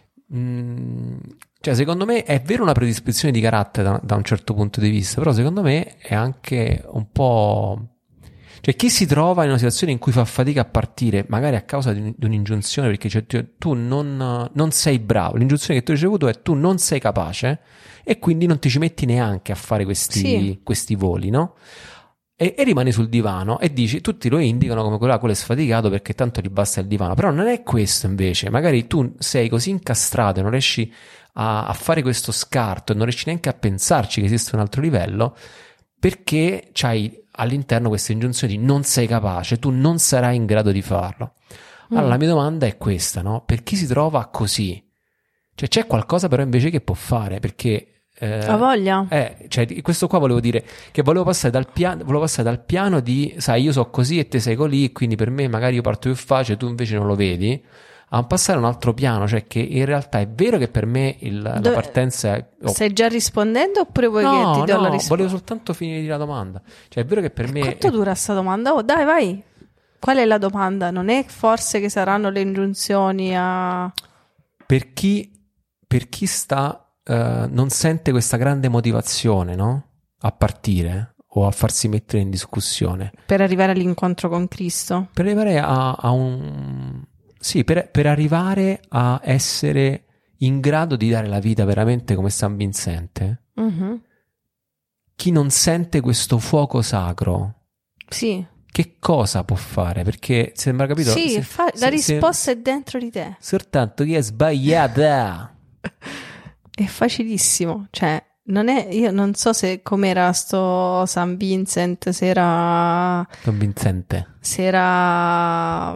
Mm, cioè, secondo me è vero una predisposizione di carattere da, da un certo punto di vista, però secondo me è anche un po'. Cioè, chi si trova in una situazione in cui fa fatica a partire, magari a causa di, un- di un'ingiunzione, perché cioè, tu, tu non, non sei bravo, l'ingiunzione che tu hai ricevuto è tu non sei capace e quindi non ti ci metti neanche a fare questi, Sì. questi voli, no? E, e rimani sul divano e dici, tutti lo indicano come quello, ah, quello è sfaticato perché tanto gli basta il divano, però non è questo invece, magari tu sei così incastrato e non riesci a, a fare questo scarto e non riesci neanche a pensarci che esiste un altro livello perché c'hai all'interno questa ingiunzione di non sei capace, tu non sarai in grado di farlo. Allora Mm. la mia domanda è questa, no? Per chi si trova così? Cioè c'è qualcosa però invece che può fare, perché eh, Ha voglia? eh, cioè, di- questo qua volevo dire che volevo passare dal piano, volevo passare dal piano di, sai, io so così e te sei colì, quindi per me magari io parto più facile, tu invece non lo vedi, a passare a un altro piano, cioè che in realtà è vero che per me il- la Dove- partenza è. oh, Stai già rispondendo oppure vuoi no, che ti do no, la risposta? volevo soltanto finire la domanda. Cioè, è vero che per me. Quanto è- dura sta domanda? Oh, dai, vai. Qual è la domanda? Non è forse che saranno le ingiunzioni a... Per chi, per chi sta, eh, non sente questa grande motivazione, no? A partire o a farsi mettere in discussione. per arrivare all'incontro con Cristo? Per arrivare a, a un. Sì, per, per arrivare a essere in grado di dare la vita veramente come San Vincente, Mhm. chi non sente questo fuoco sacro, Sì, che cosa può fare? Perché sembra capito. sì, se- fa- se- la se- risposta è dentro di te. Soltanto chi è sbagliata. È facilissimo, cioè, non è, io non so se com'era sto San Vincent, se era, San Vincente. se era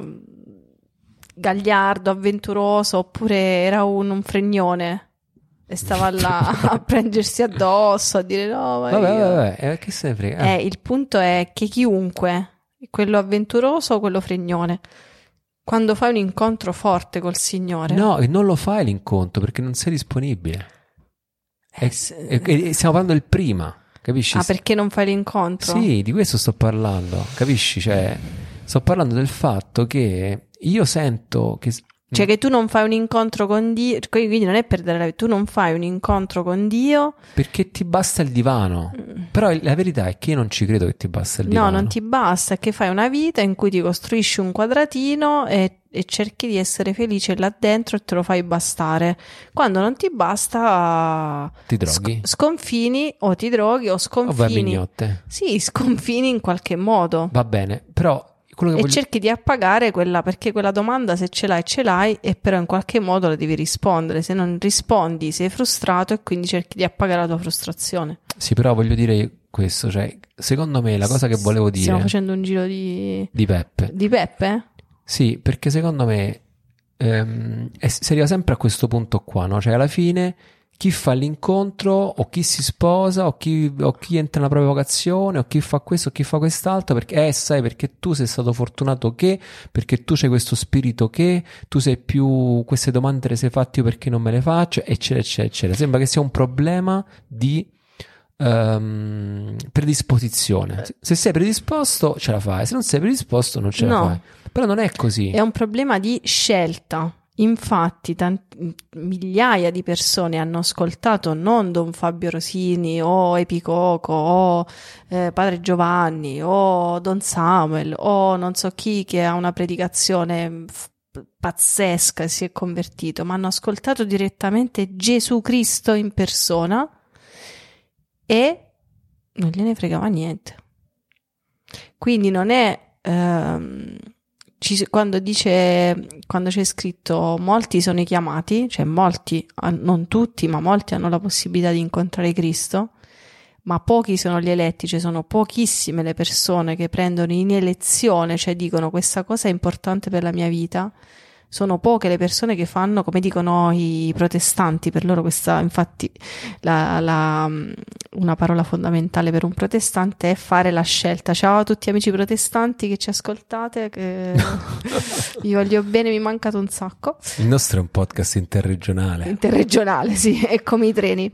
gagliardo, avventuroso, oppure era un, un fregnone e stava là a prendersi addosso, a dire no, ma Vabbè, io... vabbè, vabbè, eh, che se ne frega. Eh, il punto è che chiunque, quello avventuroso o quello fregnone, quando fai un incontro forte col Signore, No, e non lo fai l'incontro perché non sei disponibile. eh, E, se- e- e stiamo parlando del prima, capisci? ah, perché non fai l'incontro? Sì, di questo sto parlando, capisci? Cioè, sto parlando del fatto che io sento che. Cioè che tu non fai un incontro con Dio, quindi non è perdere la vita, tu non fai un incontro con Dio, Perché ti basta il divano. Però la verità è che io non ci credo che ti basta il no, divano. non ti basta, è che fai una vita in cui ti costruisci un quadratino e, e cerchi di essere felice là dentro e te lo fai bastare. Quando non ti basta, Ti droghi. sc- sconfini o ti droghi o O vai a sconfini. mignotte. Sì, sconfini in qualche modo. Va bene, però quello che E voglio. cerchi di appagare quella, perché quella domanda se ce l'hai ce l'hai e però in qualche modo la devi rispondere, se non rispondi sei frustrato e quindi cerchi di appagare la tua frustrazione. Sì, però voglio dire questo, cioè, secondo me la cosa che volevo dire Stiamo facendo un giro di, di Peppe. di Peppe? Sì, perché secondo me ehm, è, si arriva sempre a questo punto qua, no? Cioè alla fine chi fa l'incontro o chi si sposa o chi, o chi entra nella propria vocazione o chi fa questo o chi fa quest'altro, perché eh, sai, perché tu sei stato fortunato che, perché tu c'hai questo spirito che, tu sei più, queste domande te le sei fatte io perché non me le faccio, eccetera eccetera eccetera. Sembra che sia un problema di um, predisposizione. Se sei predisposto ce la fai, se non sei predisposto non ce la No. fai. Però non è così. È un problema di scelta. Infatti, tanti, migliaia di persone hanno ascoltato non Don Fabio Rosini o Epicoco o eh, Padre Giovanni o Don Samuel o non so chi che ha una predicazione f- pazzesca e si è convertito, ma hanno ascoltato direttamente Gesù Cristo in persona e non gliene fregava niente. Quindi non è... Ehm, Ci, quando dice, quando c'è scritto molti sono i chiamati, cioè molti, non tutti, ma molti hanno la possibilità di incontrare Cristo, ma pochi sono gli eletti, cioè sono pochissime le persone che prendono in elezione, cioè dicono questa cosa è importante per la mia vita. Sono poche le persone che fanno, come dicono i protestanti, per loro questa, infatti, la, la, una parola fondamentale per un protestante è fare la scelta. Ciao a tutti amici protestanti che ci ascoltate, che vi voglio bene, mi mancato un sacco. Il nostro è un podcast interregionale. Interregionale, sì, è come i treni.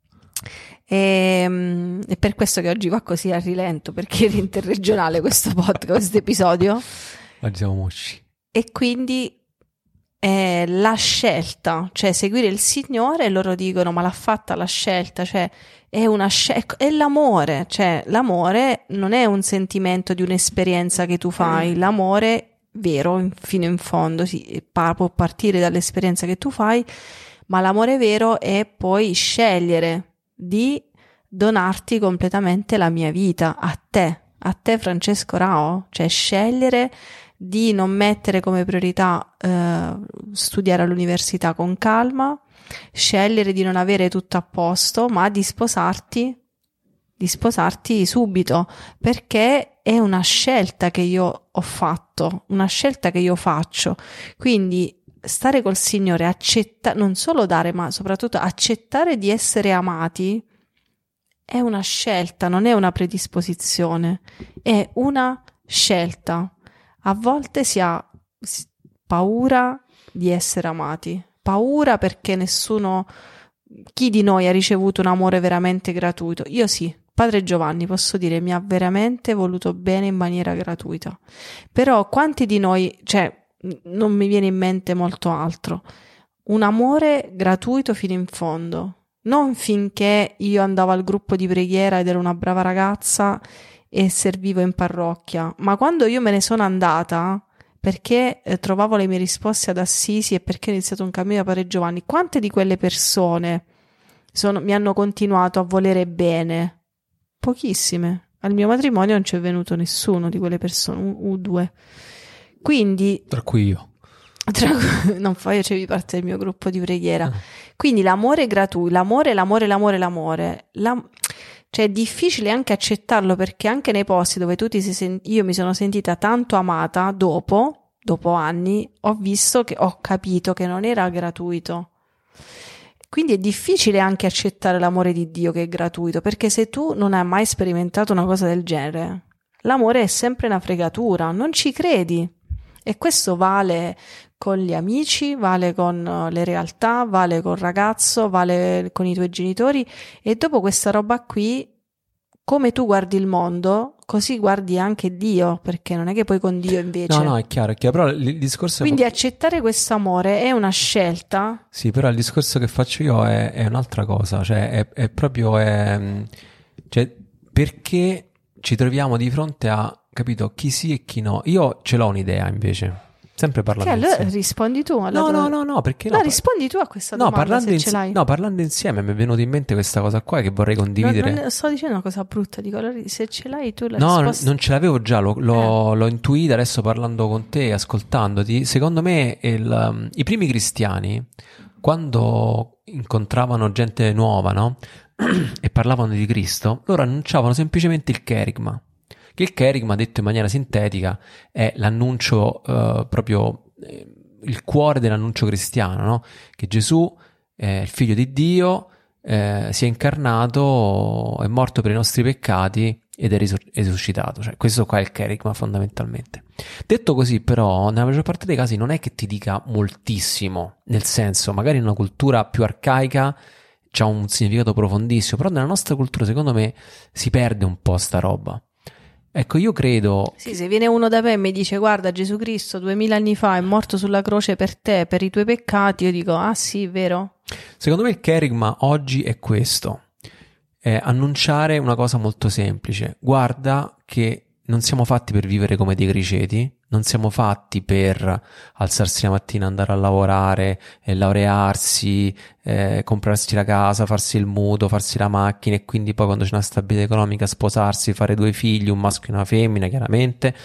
E, è per questo che oggi va così a rilento, perché era interregionale questo podcast, questo episodio. Oggi siamo mosci. E quindi... è la scelta, cioè seguire il Signore, e loro dicono ma l'ha fatta la scelta, cioè è una scelta, è l'amore, cioè l'amore non è un sentimento di un'esperienza che tu fai, l'amore vero fino in fondo sì, può partire dall'esperienza che tu fai, ma l'amore vero è poi scegliere di donarti completamente la mia vita a te, a te Francesco Rao, cioè scegliere di non mettere come priorità eh, studiare all'università con calma, scegliere di non avere tutto a posto, ma di sposarti, di sposarti subito, perché è una scelta che io ho fatto, una scelta che io faccio. Quindi stare col Signore, accettare, non solo dare, ma soprattutto accettare di essere amati, è una scelta, non è una predisposizione, è una scelta. A volte si ha paura di essere amati, paura perché nessuno, chi di noi ha ricevuto un amore veramente gratuito? Io sì, Padre Giovanni, posso dire, mi ha veramente voluto bene in maniera gratuita. Però quanti di noi, cioè, non mi viene in mente molto altro, un amore gratuito fino in fondo, non finché io andavo al gruppo di preghiera ed ero una brava ragazza e servivo in parrocchia, ma quando io me ne sono andata perché eh, trovavo le mie risposte ad Assisi e perché ho iniziato un cammino da Padre Giovanni, quante di quelle persone sono, mi hanno continuato a volere bene? Pochissime. Al mio matrimonio non c'è venuto nessuno di quelle persone, un, un due. Quindi tra cui io tra, non facevi parte del mio gruppo di preghiera. Quindi l'amore gratuito, l'amore, l'amore, l'amore, l'amore, la, cioè è difficile anche accettarlo, perché anche nei posti dove tu ti sei sen- io mi sono sentita tanto amata, dopo, dopo anni, ho visto che ho capito che non era gratuito. Quindi è difficile anche accettare l'amore di Dio che è gratuito, perché se tu non hai mai sperimentato una cosa del genere, l'amore è sempre una fregatura, non ci credi. E questo vale con gli amici, vale con le realtà, vale col ragazzo, vale con i tuoi genitori. E dopo questa roba qui, come tu guardi il mondo, così guardi anche Dio, perché non è che poi con Dio invece... No, no, è chiaro, è chiaro, però il discorso... Quindi è... accettare questo amore è una scelta. Sì, però il discorso che faccio io è, è un'altra cosa, cioè è, è proprio... È, cioè, perché ci troviamo di fronte a, capito, chi sì e chi no. Io ce l'ho un'idea invece, sempre parlando Che allora insieme. rispondi tu alla No, tua... no, no, no, perché no? No, rispondi tu a questa No, domanda parlando, se insi- ce l'hai. no, parlando insieme mi è venuta in mente questa cosa qua che vorrei condividere. Non, non sto dicendo una cosa brutta, dico, allora, se ce l'hai tu la No, risposta... non ce l'avevo già, l'ho, l'ho, l'ho intuita adesso parlando con te, ascoltandoti. Secondo me il, um, i primi cristiani, quando incontravano gente nuova, no? E parlavano di Cristo, loro annunciavano semplicemente il cherigma. Che il cherigma, detto in maniera sintetica, è l'annuncio uh, proprio... Eh, il cuore dell'annuncio cristiano, no? Che Gesù è il figlio di Dio, eh, si è incarnato, è morto per i nostri peccati ed è risur- risuscitato. Cioè, questo qua è il kerygma fondamentalmente. Detto così, però, nella maggior parte dei casi non è che ti dica moltissimo, nel senso, magari in una cultura più arcaica c'ha un significato profondissimo, però nella nostra cultura secondo me si perde un po' sta roba. Ecco, io credo... Sì, se viene uno da me e mi dice guarda, Gesù Cristo duemila anni fa è morto sulla croce per te, per i tuoi peccati, io dico ah sì, vero? Secondo me il kerygma oggi è questo, è annunciare una cosa molto semplice: guarda che non siamo fatti per vivere come dei criceti, non siamo fatti per alzarsi la mattina, andare a lavorare, eh, laurearsi, eh, comprarsi la casa, farsi il mutuo, farsi la macchina e quindi poi quando c'è una stabilità economica sposarsi, fare due figli, un maschio e una femmina chiaramente,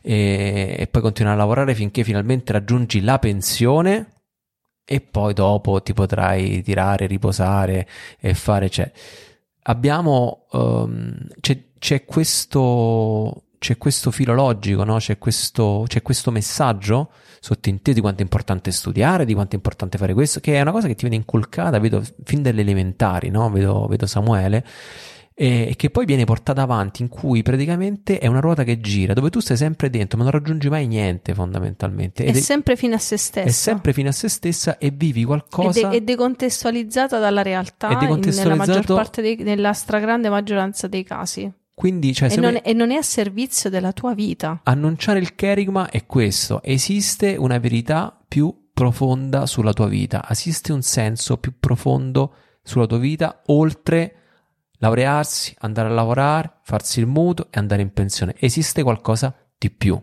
e, e poi continuare a lavorare finché finalmente raggiungi la pensione e poi dopo ti potrai tirare, riposare e fare... Cioè, abbiamo... Um, c'è, c'è questo... c'è questo filo logico, no? C'è questo, c'è questo messaggio sottinteso di quanto è importante studiare, di quanto è importante fare questo, che è una cosa che ti viene inculcata, vedo, fin dalle elementari, no? Vedo, vedo Samuele, e, e che poi viene portata avanti, in cui praticamente è una ruota che gira, dove tu stai sempre dentro, ma non raggiungi mai niente fondamentalmente. Ed è, è sempre fine a se stessa. È sempre fine a se stessa e vivi qualcosa... È, de- è decontestualizzata dalla realtà è decontestualizzato... nella maggior parte dei, nella stragrande maggioranza dei casi. Quindi, cioè, e, non, me... e non è a servizio della tua vita. Annunciare il kerygma è questo: esiste una verità più profonda sulla tua vita, esiste un senso più profondo sulla tua vita, oltre laurearsi, andare a lavorare, farsi il mutuo e andare in pensione. Esiste qualcosa di più.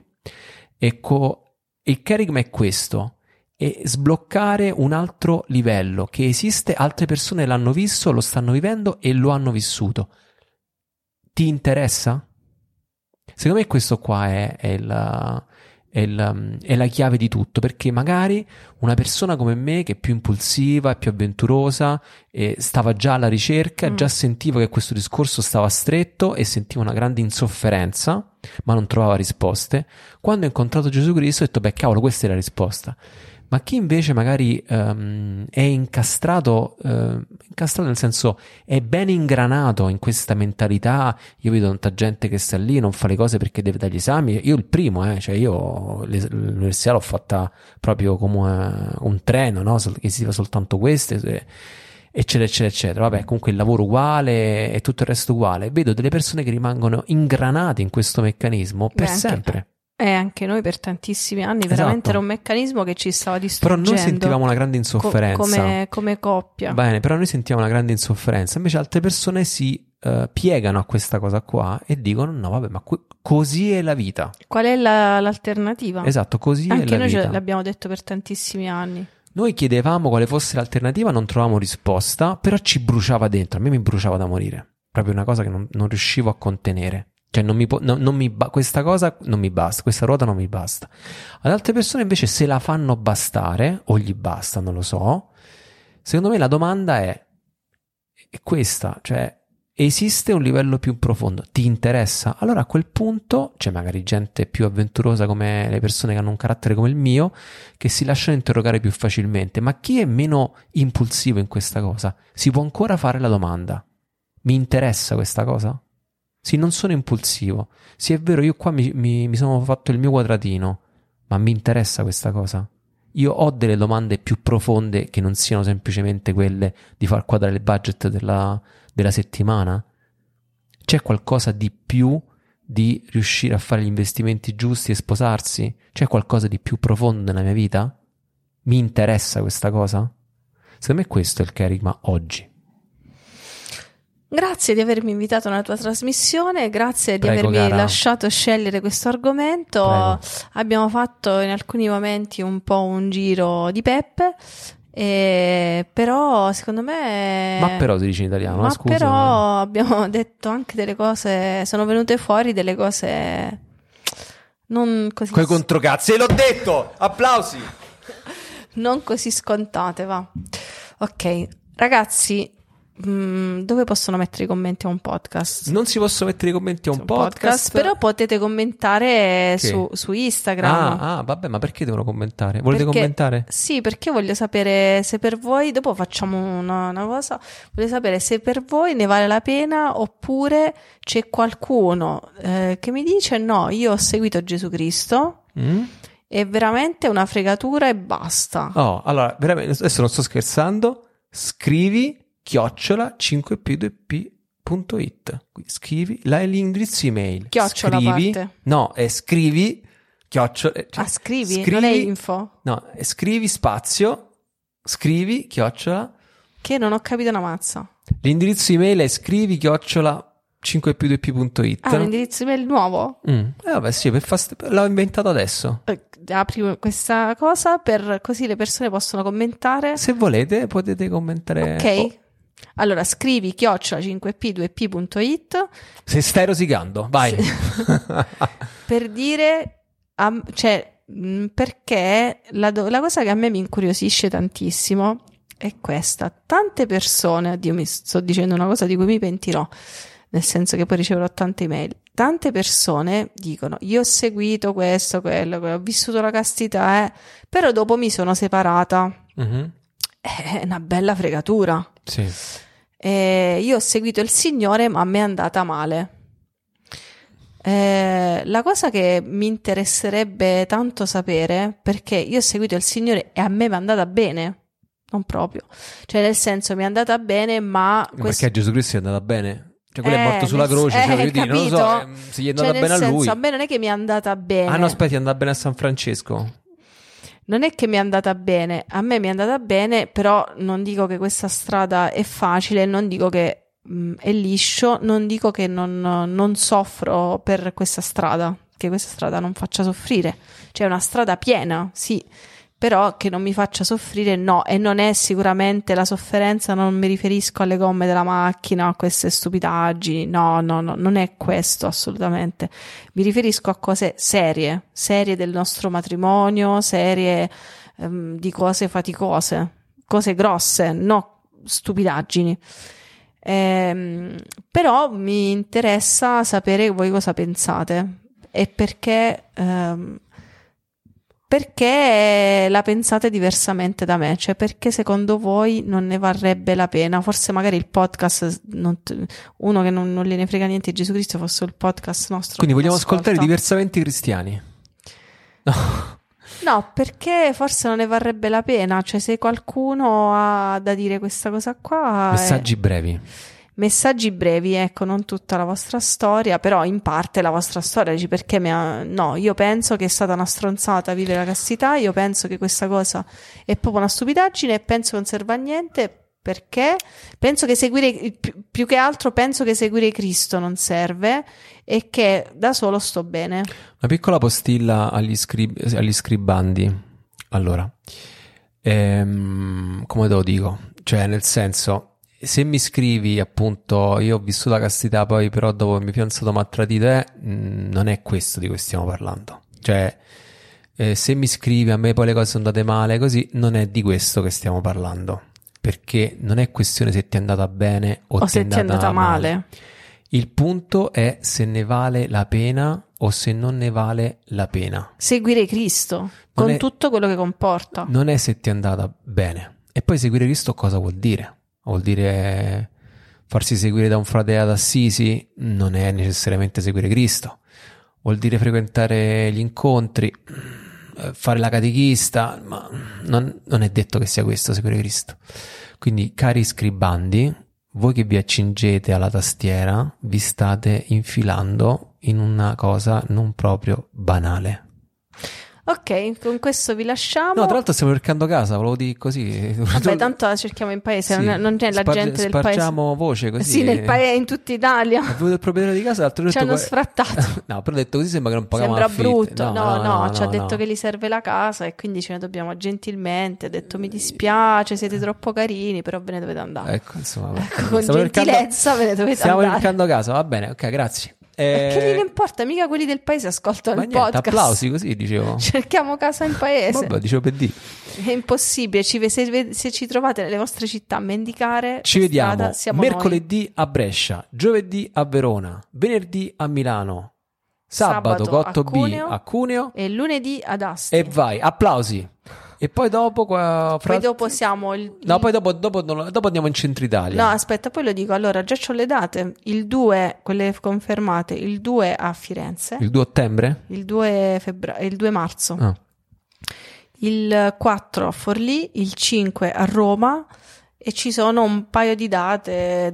Ecco, il kerygma è questo: e sbloccare un altro livello, che esiste, altre persone l'hanno visto, lo stanno vivendo e lo hanno vissuto. Ti interessa? Secondo me questo qua è, è, il, è, il, è la chiave di tutto, perché magari una persona come me, che è più impulsiva, più avventurosa, e stava già alla ricerca, mm. già sentiva che questo discorso stava stretto e sentiva una grande insofferenza, ma non trovava risposte. Quando ho incontrato Gesù Cristo ho detto, beh cavolo, questa è la risposta. Ma chi invece magari um, è incastrato, uh, incastrato nel senso è ben ingranato in questa mentalità, io vedo tanta gente che sta lì, non fa le cose perché deve dare gli esami, io il primo, eh, cioè io l'università l'ho fatta proprio come un treno, no? Che si fa soltanto queste, eccetera, eccetera, eccetera. Vabbè, comunque il lavoro uguale e tutto il resto uguale. Vedo delle persone che rimangono ingranate in questo meccanismo per Beh, anche... sempre. E anche noi per tantissimi anni, veramente esatto. era un meccanismo che ci stava distruggendo. Però noi sentivamo una grande insofferenza. Co- come, come coppia. Bene, però noi sentiamo una grande insofferenza. Invece altre persone si uh, piegano a questa cosa qua e dicono, no vabbè, ma que- così è la vita. Qual è la, l'alternativa? Esatto, così anche è la noi vita. Ce l'abbiamo detto per tantissimi anni. Noi chiedevamo quale fosse l'alternativa, non trovavamo risposta, però ci bruciava dentro. A me mi bruciava da morire. Proprio una cosa che non, non riuscivo a contenere. Cioè non mi po- no, non mi ba- questa cosa non mi basta, questa ruota non mi basta. Ad altre persone invece se la fanno bastare, o gli basta, non lo so. Secondo me la domanda è, è questa, cioè esiste un livello più profondo, ti interessa? Allora a quel punto c'è magari gente più avventurosa come le persone che hanno un carattere come il mio, che si lasciano interrogare più facilmente, ma chi è meno impulsivo in questa cosa si può ancora fare la domanda: mi interessa questa cosa? Sì, non sono impulsivo. Sì, è vero, io qua mi, mi, mi sono fatto il mio quadratino, ma mi interessa questa cosa? Io ho delle domande più profonde che non siano semplicemente quelle di far quadrare il budget della, della settimana? C'è qualcosa di più di riuscire a fare gli investimenti giusti e sposarsi? C'è qualcosa di più profondo nella mia vita? Mi interessa questa cosa? Secondo me questo è il kerygma oggi. Grazie di avermi invitato nella tua trasmissione, grazie di Prego, avermi cara. lasciato scegliere questo argomento. Prego. Abbiamo fatto in alcuni momenti un po' un giro di peppe, e però secondo me... Ma però si dice in italiano, Ma scusa. però abbiamo detto anche delle cose, sono venute fuori delle cose non così... Quei controcazzi, l'ho detto! Applausi! non così scontate, va. Ok, ragazzi... Mm, dove possono mettere i commenti a un podcast? Non si possono mettere i commenti a un, Su un podcast, però potete commentare Che? su, su Instagram. Ah, ah, vabbè, ma perché devono commentare? Volete Perché- commentare? Sì, perché voglio sapere se per voi, dopo facciamo una, una cosa, voglio sapere se per voi ne vale la pena oppure c'è qualcuno eh, che mi dice no, io ho seguito Gesù Cristo, Mm? è veramente una fregatura e basta. Oh, allora, veramente, adesso non sto scherzando. Scrivi chiocciola cinque p due p punto it. Scrivi, là è l'indirizzo email. Chiocciola scrivi, parte. no, è scrivi chiocciola. eh, cioè, Ah, scrivi, non è info? No, è scrivi spazio, scrivi chiocciola. Che non ho capito una mazza. L'indirizzo email è scrivi chiocciola cinque p due p punto it. Ah, un indirizzo email nuovo? Mm. Eh, vabbè, sì, per fast... l'ho inventato adesso. Eh, apri questa cosa per così le persone possono commentare. Se volete potete commentare. Ok. Oh, Allora scrivi chiocciola cinque p due p punto it se stai rosicando, vai. per dire, am- cioè, mh, perché la, do- la cosa che a me mi incuriosisce tantissimo è questa. Tante persone, oddio, mi sto dicendo una cosa di cui mi pentirò, nel senso che poi riceverò tante email. Tante persone dicono, io ho seguito questo, quello, quello, ho vissuto la castità, eh, però dopo mi sono separata. Mhm. È una bella fregatura. Sì. Eh, io ho seguito il Signore, ma a me è andata male. Eh, la cosa che mi interesserebbe tanto sapere, perché io ho seguito il Signore e a me mi è andata bene, non proprio, cioè nel senso mi è andata bene, ma Ma questo- perché a Gesù Cristo è andata bene? Cioè, quello Eh, è morto sulla nel- croce, eh, cioè, voglio dire, non lo so, capito? eh, se gli è cioè, andata nel bene a senso, lui. a me non è che mi è andata bene. Ah no, aspetta, è andata bene a San Francesco. Non è che mi è andata bene, a me mi è andata bene, però non dico che questa strada è facile, non dico che mh, è liscio, non dico che non, non soffro per questa strada, che questa strada non faccia soffrire. Cioè è una strada piena, sì, però che non mi faccia soffrire no, e non è sicuramente la sofferenza, non mi riferisco alle gomme della macchina, a queste stupidaggini, no, no, no, non è questo assolutamente. Mi riferisco a cose serie, serie del nostro matrimonio, serie ehm, di cose faticose, cose grosse, no stupidaggini. Ehm, però mi interessa sapere voi cosa pensate e perché, ehm, perché la pensate diversamente da me, cioè perché secondo voi non ne varrebbe la pena. Forse magari il podcast, non t- uno che non, non gliene frega niente di Gesù Cristo, fosse il podcast nostro. Quindi che vogliamo ascolta. ascoltare diversamente i cristiani. No. No, perché forse non ne varrebbe la pena, cioè se qualcuno ha da dire questa cosa qua... è- Messaggi brevi. Messaggi brevi, ecco, non tutta la vostra storia, però in parte la vostra storia, dici perché mi ha... No, io penso che è stata una stronzata vivere la castità, io penso che questa cosa è proprio una stupidaggine e penso che non serva a niente, perché penso che seguire, più, più che altro penso che seguire Cristo non serve e che da solo sto bene. Una piccola postilla agli, scrib- agli scribandi. Allora, ehm, come te lo dico? Cioè, nel senso, se mi scrivi appunto, io ho vissuto la castità, poi però dopo il mio fidanzato mi ha tradito, eh, mh, non è questo di cui stiamo parlando. Cioè, eh, se mi scrivi a me poi le cose sono andate male, così, non è di questo che stiamo parlando. Perché non è questione se ti è andata bene o, O se ti è andata male. Il punto è se ne vale la pena o se non ne vale la pena. Seguire Cristo, con è- tutto quello che comporta. Non è se ti è andata bene. E poi seguire Cristo cosa vuol dire? Vuol dire farsi seguire da un frate ad Assisi? Non è necessariamente seguire Cristo. Vuol dire frequentare gli incontri, eh, fare la catechista, ma non, non è detto che sia questo seguire Cristo. Quindi, cari scribandi, voi che vi accingete alla tastiera, vi state infilando in una cosa non proprio banale. Ok, con questo vi lasciamo. No, tra l'altro stiamo cercando casa, volevo dire così. Vabbè, tanto la cerchiamo in paese, Sì. non, non c'è la Sparge- gente del paese. Spargiamo voce così. Sì, nel paese, in tutta Italia. È venuto il proprietario di casa, l'altro Ci detto hanno poi- sfrattato. No, però ho detto così sembra che non paghiamo Sembra affitto. brutto. No, no, ci ha no, detto no. che gli serve la casa e quindi ce ne dobbiamo gentilmente. Ha detto mi dispiace, siete troppo carini, però ve ne dovete andare. Ecco, insomma, Ecco, con stiamo cercando- gentilezza ve ne dovete Stiamo andare. cercando casa, va bene, ok, grazie. Eh, Che ne importa? Mica quelli del paese ascoltano ma il niente, podcast. applausi così, dicevo. Cerchiamo casa in paese. Vabbè, dicevo per dire. È impossibile. Ci- se, se ci trovate nelle vostre città a mendicare, Ci per vediamo strada, siamo mercoledì a Brescia, giovedì a Verona, venerdì a Milano, sabato, Sabato a Cotto B Cuneo. a Cuneo noi. E lunedì ad Asti. e vai, applausi. E poi dopo qua, fra- Poi dopo siamo il, No, il- poi dopo, dopo, dopo andiamo in centro Italia. No, aspetta, poi lo dico. Allora, già c'ho le date. Il due, quelle confermate, il due a Firenze, Il due ottobre? il due febbraio, il due marzo, Ah. il quattro a Forlì, il cinque a Roma, e ci sono un paio di date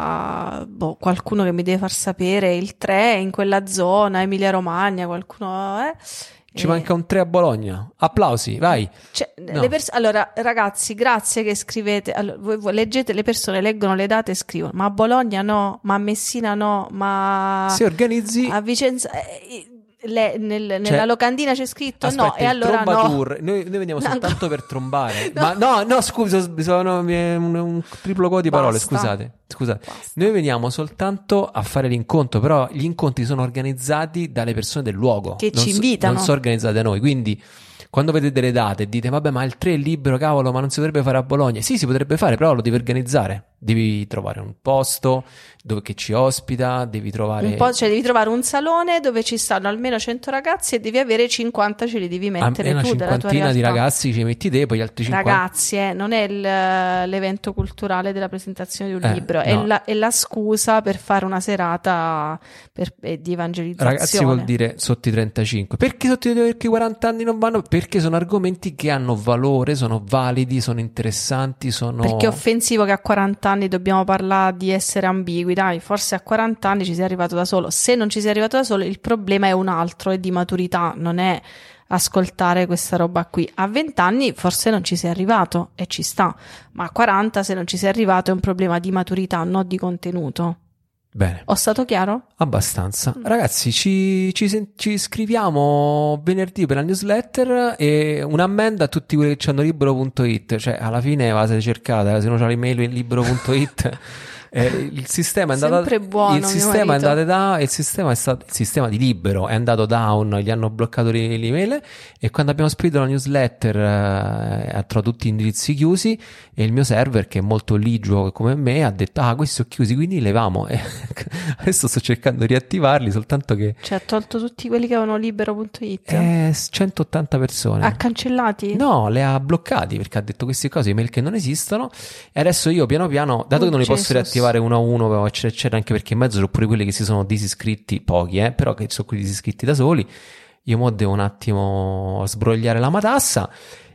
da boh, qualcuno che mi deve far sapere. Il tre in quella zona, Emilia Romagna, qualcuno eh. Ci E- manca un tre a Bologna. Applausi, vai. Cioè, No. le pers- allora, ragazzi, grazie che scrivete. Allora, voi, voi leggete, le persone leggono le date e scrivono: ma a Bologna no, ma a Messina no, ma Se organizzi a Vicenza. eh, le- nel- nella Cioè, locandina c'è scritto aspetta, no, e il allora Tromba no. Tour, noi, noi veniamo No, soltanto no. per trombare. No. Ma no, no, scusa, sono un, un triplo co di parole, Basta. scusate. Scusate. Basta. Noi veniamo soltanto a fare l'incontro, però gli incontri sono organizzati dalle persone del luogo. Che non ci so- invitano. Non sono organizzati da noi, quindi quando vedete le date e dite vabbè ma il tre è libero, cavolo, ma non si potrebbe fare a Bologna. Sì, si potrebbe fare, però lo devi organizzare. Devi trovare un posto dove che ci ospita, devi trovare... Un po', cioè devi trovare un salone dove ci stanno almeno cento ragazzi e devi avere cinquanta, ce li devi mettere a- una tu della tua cinquantina di realtà. ragazzi ci metti te, poi gli altri cinquanta... Ragazzi, eh, non è il- l'evento culturale della presentazione di un Eh, libro, è, no. la, è la scusa per fare una serata per- eh, di evangelizzazione. Ragazzi vuol dire sotto i trentacinque. Perché sotto i perché i quaranta anni non vanno? Perché sono argomenti che hanno valore, sono validi, sono interessanti, sono... Perché è offensivo che a quaranta anni dobbiamo parlare di essere ambigui, dai, forse a quaranta anni ci sei arrivato da solo. Se non ci sei arrivato da solo, il problema è un altro, è di maturità, non è ascoltare questa roba qui. A venti anni forse non ci sei arrivato e ci sta, ma a quaranta se non ci sei arrivato è un problema di maturità, non di contenuto. Bene, Ho stato chiaro? abbastanza. Ragazzi, ci, ci, sen- ci scriviamo venerdì per la newsletter e un'ammenda a tutti quelli che hanno libero punto it. Cioè, alla fine la siete cercata, se non c'è l'email in libero punto it... Eh, il sistema è andato Sempre buono, il mio sistema è marito. andato da il sistema è stato il sistema di libero è andato down, gli hanno bloccato le- l'email e quando abbiamo spedito la newsletter eh, ha trovato tutti gli indirizzi chiusi e il mio server, che è molto ligio come me, ha detto ah questi sono chiusi, quindi levamo e adesso sto cercando di riattivarli, soltanto che Cioè ha tolto tutti quelli che avevano libero punto it? eh, centottanta persone Ha cancellati? No, le ha bloccati perché ha detto queste cose, email che non esistono. E adesso io piano piano, dato Oh, che non li posso Jesus. riattivare uno a uno, eccetera, eccetera, anche perché in mezzo sono pure quelli che si sono disiscritti, pochi, eh, però che sono quelli disiscritti da soli. Io mo devo un attimo sbrogliare la matassa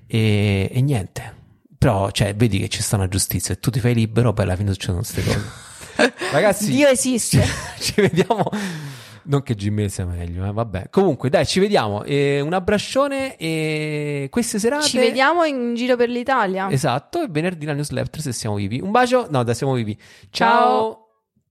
e, e niente. Però, cioè, vedi che ci sta una giustizia e tu ti fai libero, poi alla fine succedono queste cose. Ragazzi, Dio esiste. ci vediamo. Non che Gmail sia meglio, eh, vabbè. Comunque, dai, ci vediamo. Eh, un abbraccione e queste serate. Ci vediamo in giro per l'Italia. Esatto, e venerdì la newsletter se siamo vivi. Un bacio, no, da siamo vivi. Ciao. Ciao.